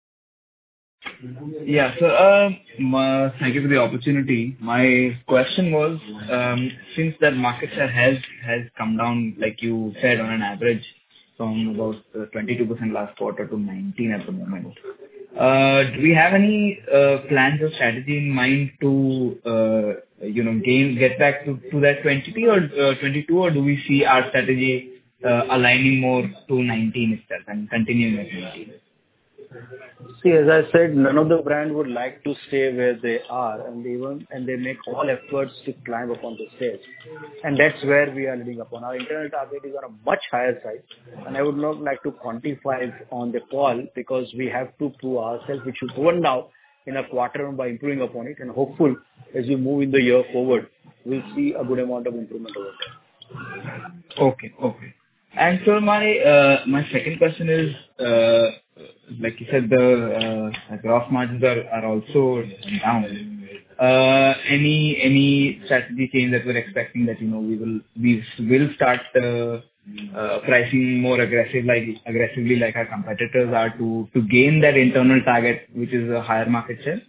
Yeah. So, uh, ma- thank you for the opportunity. My question was, um, since that market share has has come down, like you said, on an average from about uh, twenty-two percent last quarter to nineteen at the moment. Uh, do we have any uh, plans or strategy in mind to, uh, you know, gain, get back to, to that twenty or uh, twenty-two, or do we see our strategy uh, aligning more to nineteen itself and continuing at nineteen? See, as I said, none of the brand would like to stay where they are, and they even and they make all efforts to climb upon the stage, and that's where we are leading upon. Our internal target is on a much higher side, and I would not like to quantify it on the call because we have to prove ourselves, which we've proven now in a quarter by improving upon it, and hopeful as we move in the year forward, we'll see a good amount of improvement over there. Okay, okay. And so my uh, my second question is, uh, like you said, the uh, gross margins are, are also down. Uh, any any strategy change that we're expecting that you know we will we will start uh, uh, pricing more aggressive like aggressively like our competitors are to to gain that internal target, which is a higher market share.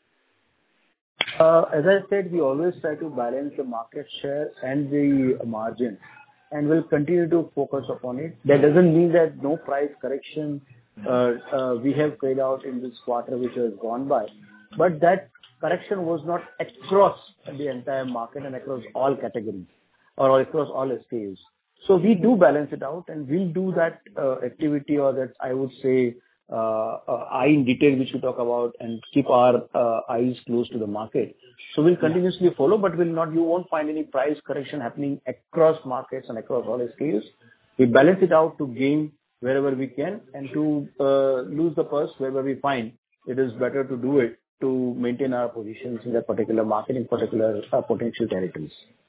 Uh, as I said, we always try to balance the market share and the margin, and we'll continue to focus upon it. That doesn't mean that no price correction uh, uh, we have carried out in this quarter which has gone by, but that correction was not across the entire market and across all categories or across all S K Us. So we do balance it out, and we'll do that uh, activity or that I would say uh, uh, eye in detail which we talk about and keep our uh, eyes close to the market. So we'll continuously follow, but we'll not, you won't find any price correction happening across markets and across all S K Us. We balance it out to gain wherever we can and to uh, lose the purse wherever we find it is better to do it to maintain our positions in that particular market, in particular uh, potential territories.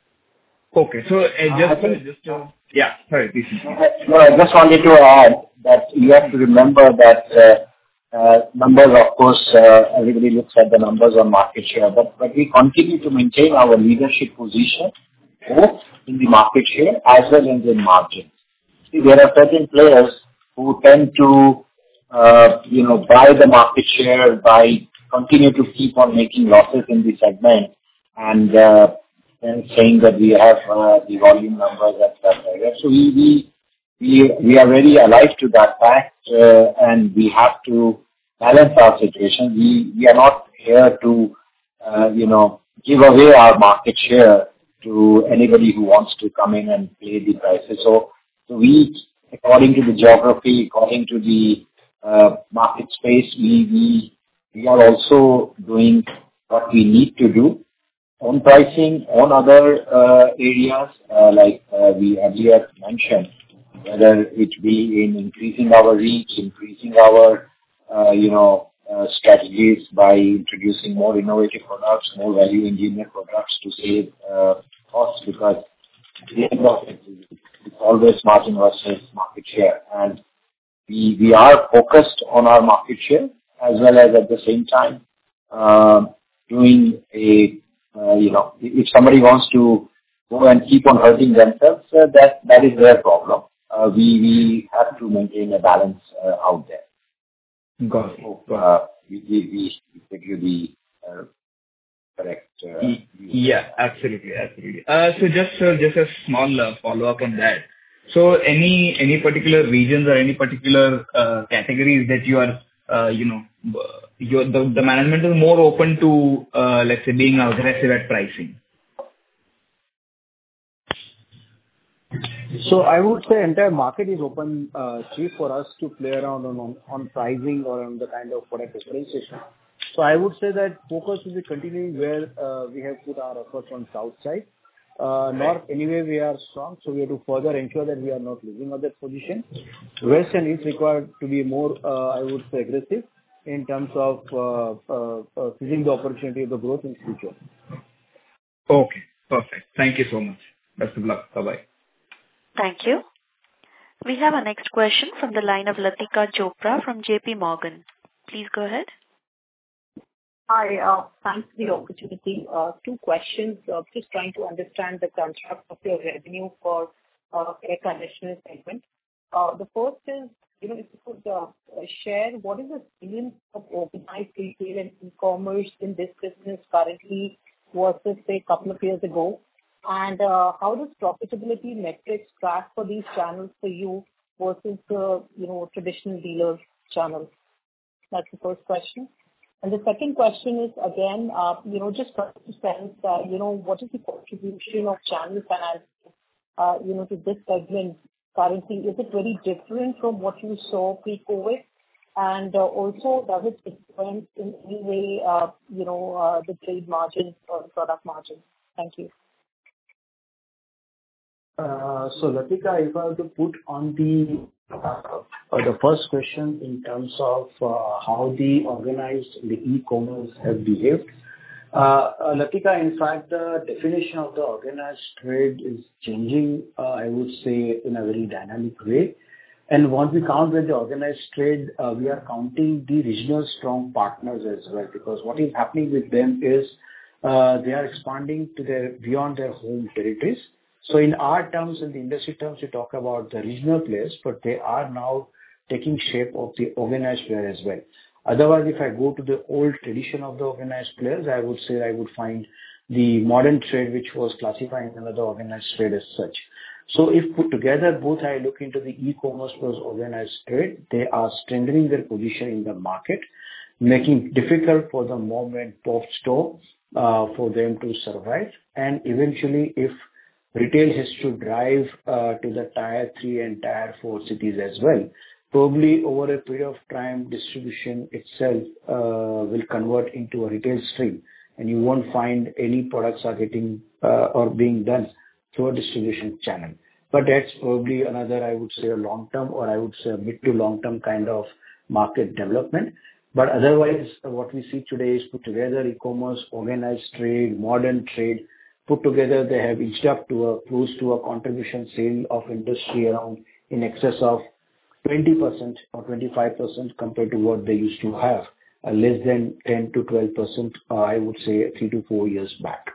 Okay. So uh, just, uh, just uh, yeah, sorry, please. No, I just wanted to add that you have to remember that uh, uh, numbers, of course, uh, everybody looks at the numbers on market share, but, but we continue to maintain our leadership position both in the market share as well as in margins. See, there are certain players who tend to, uh, you know, buy the market share by continue to keep on making losses in the segment and uh, and saying that we have uh, the volume numbers et cetera. So we we we we are very alive to that fact, uh, and we have to balance our situation. We we are not here to uh, you know give away our market share to anybody who wants to come in and play the prices. So so we, according to the geography, according to the uh, market space, we we we are also doing what we need to do on pricing, on other uh, areas, uh, like uh, we earlier mentioned, whether it be in increasing our reach, increasing our, uh, you know, uh, strategies by introducing more innovative products, more value engineered products to save uh, costs, because the end of it, it's always margin versus market share. And we we are focused on our market share as well as at the same time uh, doing a Uh, you know, if somebody wants to go and keep on hurting themselves, uh, that that is their problem. Uh, we we have to maintain a balance uh, out there. Got it. So, uh, we we we give you the uh, correct. Uh, yeah, absolutely, absolutely. Uh, so just uh, just a small uh, follow up on that. So any any particular regions or any particular uh, categories that you are uh, you know. Your, the, the management is more open to, uh, let's say, being aggressive at pricing? So I would say entire market is open, uh, chief, for us to play around on, on, on pricing or on the kind of product differentiation. So I would say that focus will be continuing where uh, we have put our efforts on south side. Uh, north, anyway, we are strong, so we have to further ensure that we are not losing on that position. West and east required to be more, uh, I would say, aggressive in terms of uh, uh, uh, seizing the opportunity of the growth in future. Okay, perfect. Thank you so much. Best of luck. Bye-bye. Thank you. We have our next question from the line of Latika Chopra from J P Morgan. Please go ahead. Hi, uh, thanks for the opportunity. Uh, Two questions. Uh, Just trying to understand the construct of your revenue for uh, air conditioner segment. Uh, The first is, you know, if you could uh, share what is the salience of organized retail and e-commerce in this business currently versus, say, a couple of years ago? And uh, how does profitability metrics track for these channels for you versus the, you know, traditional dealer channels? That's the first question. And the second question is, again, uh, you know, just for sense, uh, you know, what is the contribution of channel finance, uh, you know, to this segment currently? Is it very different from what you saw pre-COVID? And uh, also, does it influence in any way, uh, you know, uh, the trade margins or product margins? Thank you. Uh, So, Latika, if I were to put on the uh, uh, the first question in terms of uh, how the organized and the e-commerce have behaved, uh, uh, Latika, in fact, the definition of the organized trade is changing, uh, I would say, in a very dynamic way. And what we count with the organized trade, uh, we are counting the regional strong partners as well, because what is happening with them is uh, they are expanding to their beyond their home territories. So in our terms, in the industry terms, we talk about the regional players, but they are now taking shape of the organized player as well. Otherwise, if I go to the old tradition of the organized players, I would say I would find the modern trade, which was classifying another organized trade as such. So if put together, both I look into the e-commerce plus organized trade, they are strengthening their position in the market, making it difficult for the mom and pop store uh, for them to survive. And eventually, if retail has to drive uh, to the tier three and tier four cities as well, probably over a period of time, distribution itself uh, will convert into a retail stream, and you won't find any products are getting uh, or being done through a distribution channel. But that's probably another, I would say, a long-term or I would say a mid to long-term kind of market development. But otherwise, what we see today is put together e-commerce, organized trade, modern trade. Put together, they have inched up to a close to a contribution sale of industry around in excess of twenty percent or twenty-five percent compared to what they used to have, uh, less than ten to twelve percent, uh, I would say three to four years back.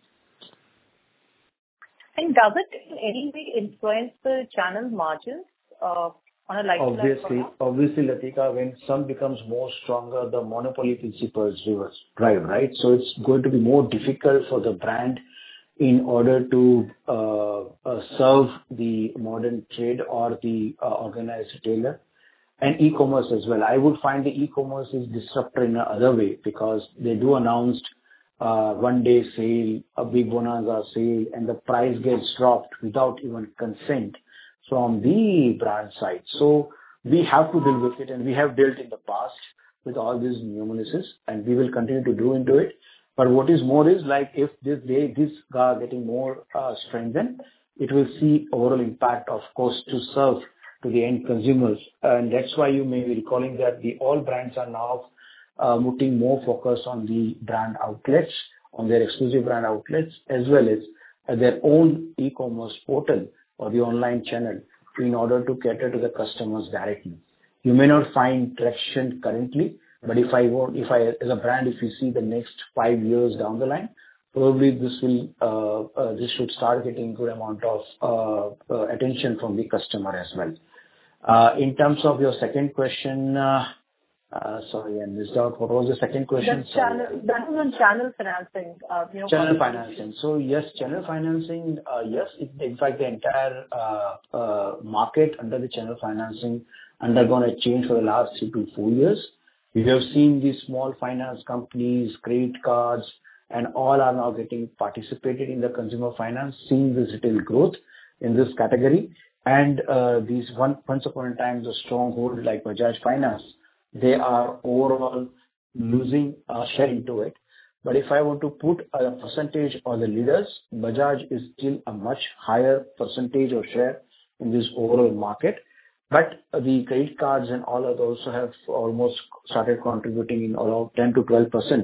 And does it in any way influence the channel margins uh, on a like-to-like Obviously, product? obviously, Latika, when some becomes more stronger, the monopoly principles reverse drive, right? So it's going to be more difficult for the brand in order to uh, uh, serve the modern trade or the uh, organized retailer and e-commerce as well. I would find the e-commerce is disruptor in another way because they do announce uh, one-day sale, a big bonanza sale, and the price gets dropped without even consent from the brand side. So we have to deal with it, and we have dealt in the past with all these nuances, and we will continue to do into it. But what is more is like if this day, this are getting more uh, strengthened, it will see overall impact, of course, to serve to the end consumers. And that's why you may be recalling that the all brands are now uh, putting more focus on the brand outlets, on their exclusive brand outlets, as well as uh, their own e-commerce portal or the online channel in order to cater to the customers directly. You may not find traction currently, but if I want, if I, as a brand, if you see the next five years down the line, probably this will, uh, uh, this should start getting good amount of uh, uh, attention from the customer as well. Uh, in terms of your second question, uh, uh, sorry, I missed out. What was the second question? The channel, that was on channel financing. Uh, you know, channel financing. So yes, channel financing, uh, yes, it, in fact, the entire uh, uh, market under the channel financing undergone a change for the last three to four years. We have seen these small finance companies, credit cards, and all are now getting participated in the consumer finance, seeing this retail growth in this category. And uh, these one, once upon a time, the stronghold like Bajaj Finance, they are overall losing uh, share into it. But if I want to put a percentage on the leaders, Bajaj is still a much higher percentage or share in this overall market. But the credit cards and all of those also have almost started contributing in around ten to twelve percent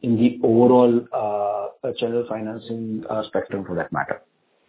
in the overall uh, channel financing uh, spectrum for that matter.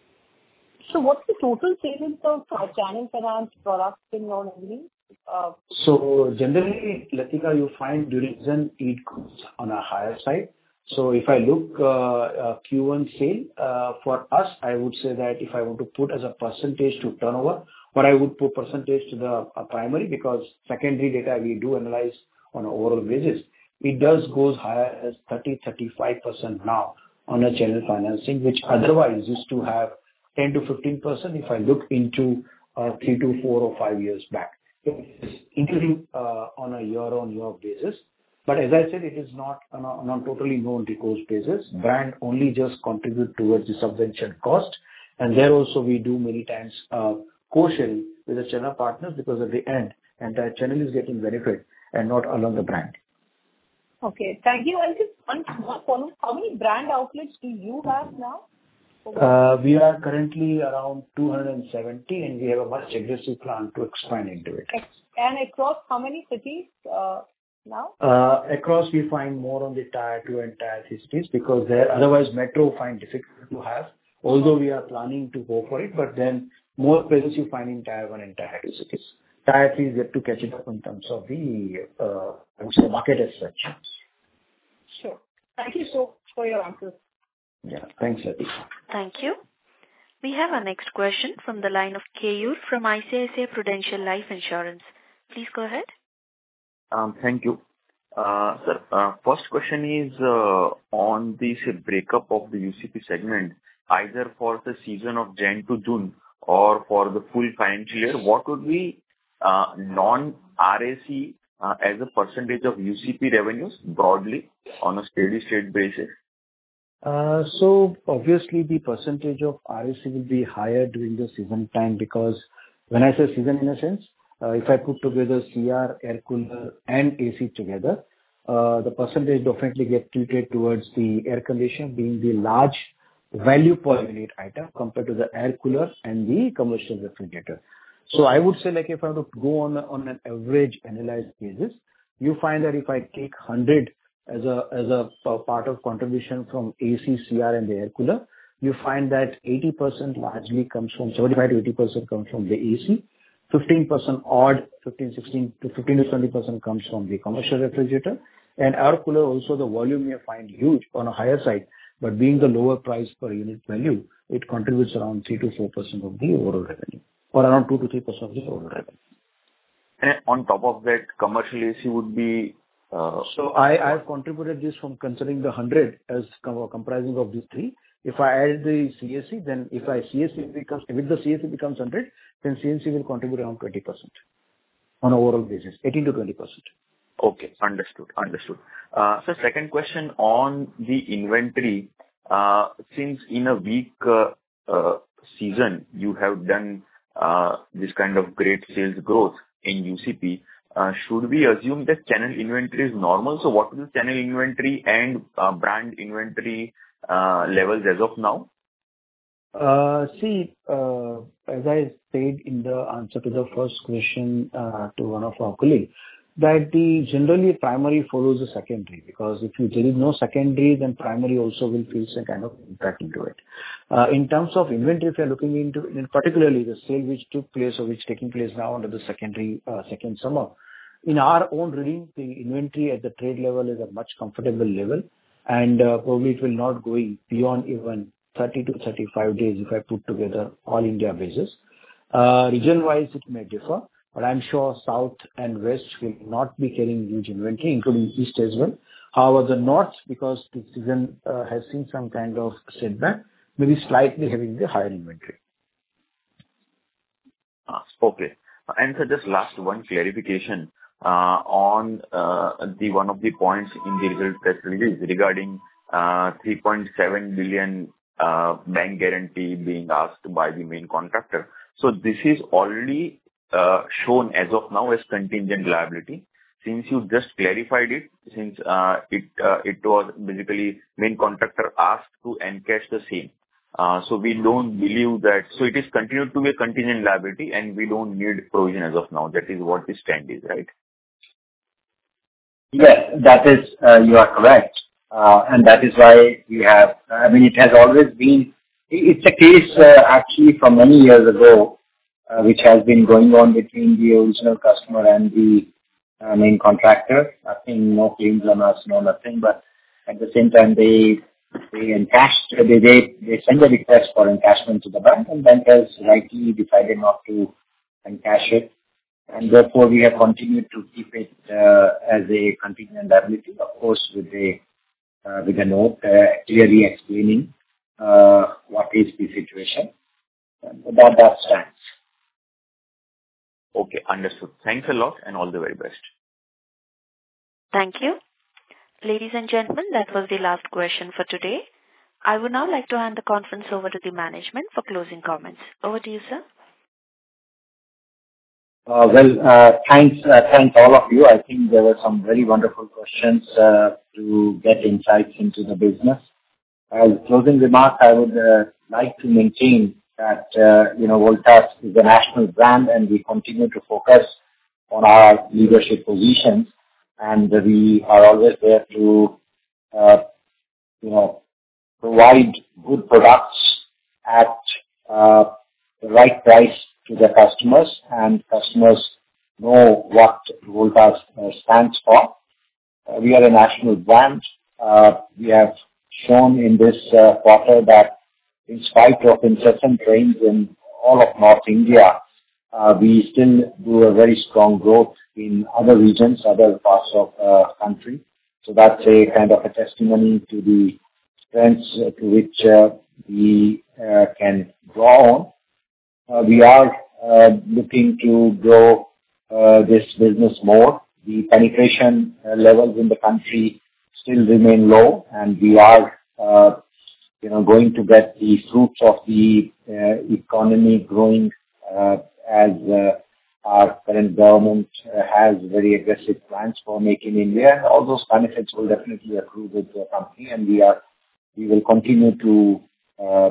So what's the total savings of uh, channel finance products in your revenue? Uh, So generally, Latika, you find duration it goes on a higher side. So if I look uh, uh, Q one sale uh, for us, I would say that if I want to put as a percentage to turnover, or I would put percentage to the uh, primary, because secondary data we do analyze on an overall basis, it does goes higher as thirty to thirty-five percent now on a channel financing, which otherwise used to have ten to fifteen percent if I look into uh, three to four or five years back. It's increasing uh, on a year-on-year basis. But as I said, it is not on a, on a totally non-recourse basis. Brand only just contribute towards the subvention cost. And there also we do many times uh, co-sharing with the channel partners, because at the end, entire channel is getting benefit and not along the brand. Okay, thank you. And just one small follow-up. How many brand outlets do you have now? Uh, we are currently around two hundred seventy, and we have a much aggressive plan to expand into it. And across how many cities uh, now? Uh, across we find more on the tier two and tier three cities, because there otherwise metro find difficult to have, although we are planning to go for it, but then more presence you find in tier one and tier two cities. Tier three is yet to catch it up in terms of the, uh, I would say, market as such. Sure. Thank you so much for your answers. Yeah, thanks, Latika. Thank you. We have our next question from the line of Keyur from I C I C I Prudential Life Insurance. Please go ahead. Um, Thank you. Uh, Sir, uh, first question is uh, on the say, breakup of the U C P segment, either for the season of January to June or for the full financial year. What would be uh, non-R A C uh, as a percentage of U C P revenues broadly on a steady-state basis? Uh, So obviously the percentage of R A C will be higher during the season time, because when I say season in a sense, uh, if I put together C R, air cooler and A C together, uh, the percentage definitely get tilted towards the air conditioner being the large value per unit item compared to the air cooler and the commercial refrigerator. So I would say, like, if I were to go on, a- on an average analyzed basis, you find that if I take one hundred as a as a p- part of contribution from A C, C R and the air cooler, you find that eighty percent largely comes from, seventy-five to eighty percent comes from the A C, fifteen percent odd, fifteen, sixteen to fifteen to twenty percent comes from the commercial refrigerator, and air cooler also the volume you find huge on a higher side, but being the lower price per unit value, it contributes around three to four percent of the overall revenue, or around two to three percent of the overall revenue. And on top of that, commercial A C would be Uh, So I have contributed this from considering the one hundred as com- comprising of these three. If I add the C S C, then if I C S C becomes, if the C S C becomes one hundred, then C N C will contribute around twenty percent on overall basis, eighteen to twenty percent. Okay, understood. Understood. Uh, So second question on the inventory. Uh, Since in a weak uh, uh, season, you have done uh, this kind of great sales growth in U C P, Uh, should we assume that channel inventory is normal? So what is the channel inventory and uh, brand inventory uh, levels as of now? Uh, See, uh, as I said in the answer to the first question uh, to one of our colleagues, that the generally primary follows the secondary, because if you, there is no secondary, then primary also will feel some kind of impact into it. Uh, In terms of inventory, if you are looking into, in particularly the sale which took place or which taking place now under the secondary uh, second summer, in our own reading, the inventory at the trade level is a much comfortable level, and uh, probably it will not go beyond even thirty to thirty-five days if I put together all India basis. Uh, Region-wise, it may differ, but I'm sure South and West will not be carrying huge inventory, including East as well. However, the North, because the season uh, has seen some kind of setback, may be slightly having the higher inventory. Ah, Okay. And so just last one clarification uh, on uh, the one of the points in the result press release regarding uh, three point seven billion uh, bank guarantee being asked by the main contractor. So this is already uh, shown as of now as contingent liability. Since you just clarified it, since uh, it uh, it was basically main contractor asked to encash the same. Uh, So we don't believe that. So it is continued to be a contingent liability, and we don't need provision as of now. That is what the stand is, right? Yes, that is, uh, you are correct. Uh, and that is why we have, I mean, it has always been, it's a case uh, actually from many years ago, uh, which has been going on between the original customer and the uh, main contractor. Nothing, no claims on us, no nothing, but at the same time, they they encash, they, they, they send a request for encashment to the bank, and bank has rightly decided not to encash it. And therefore, we have continued to keep it uh, as a contingent liability, of course, with a uh, with a note uh, clearly explaining uh, what is the situation. And that that stands. Okay, understood. Thanks a lot, and all the very best. Thank you. Ladies and gentlemen, that was the last question for today. I would now like to hand the conference over to the management for closing comments. Over to you, sir. Uh, well, uh, thanks, uh, thanks all of you. I think there were some very wonderful questions uh, to get insights into the business. As closing remark, I would uh, like to maintain that uh, you know Voltas is a national brand, and we continue to focus on our leadership positions, and we are always there to uh, you know provide good products at uh, the right price to the customers, and customers know what Voltas uh, stands for. Uh, we are a national brand. Uh, we have shown in this uh, quarter that in spite of incessant rains in all of North India, uh, we still do a very strong growth in other regions, other parts of the uh, country. So that's a kind of a testimony to the strengths uh, to which uh, we uh, can draw on. Uh, we are uh, looking to grow uh, this business more. The penetration uh, levels in the country still remain low, and we are, uh, you know, going to get the fruits of the uh, economy growing uh, as uh, our current government uh, has very aggressive plans for Make in India. All those benefits will definitely accrue with the company, and we are we will continue to uh,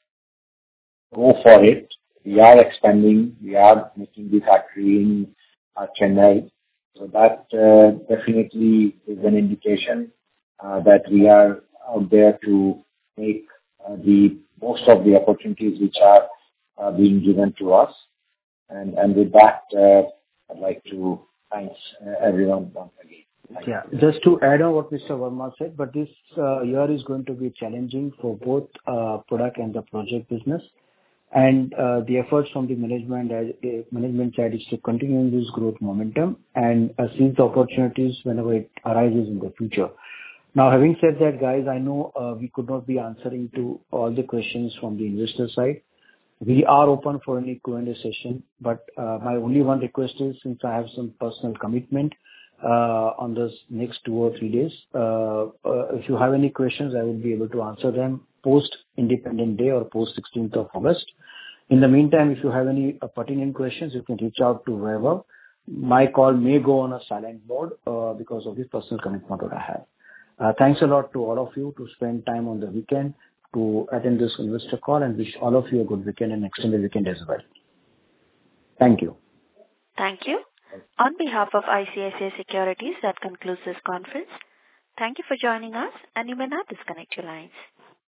go for it. We are expanding. We are making the factory in uh, Chennai. So that uh, definitely is an indication uh, that we are out there to make uh, the most of the opportunities which are uh, being given to us. And and with that, uh, I'd like to thank uh, everyone once again. Thank Yeah, just to add on what Mister Verma said, but this uh, year is going to be challenging for both uh, product and the project business. And uh, the efforts from the management as uh, management side is to continue this growth momentum and uh, seize the opportunities whenever it arises in the future. Now, having said that, guys, I know uh, we could not be answering to all the questions from the investor side. We are open for any Q and A session, but uh, my only one request is, since I have some personal commitment uh, on this next two or three days, uh, uh, if you have any questions, I will be able to answer them post Independence Day or post sixteenth of August. In the meantime, if you have any uh, pertinent questions, you can reach out to Vaibhav. My call may go on a silent mode uh, because of the personal commitment that I have. Uh, thanks a lot to all of you to spend time on the weekend to attend this investor call, and wish all of you a good weekend and extended weekend as well. Thank you. Thank you. On behalf of I C I C I Securities, that concludes this conference. Thank you for joining us, and you may now disconnect your lines.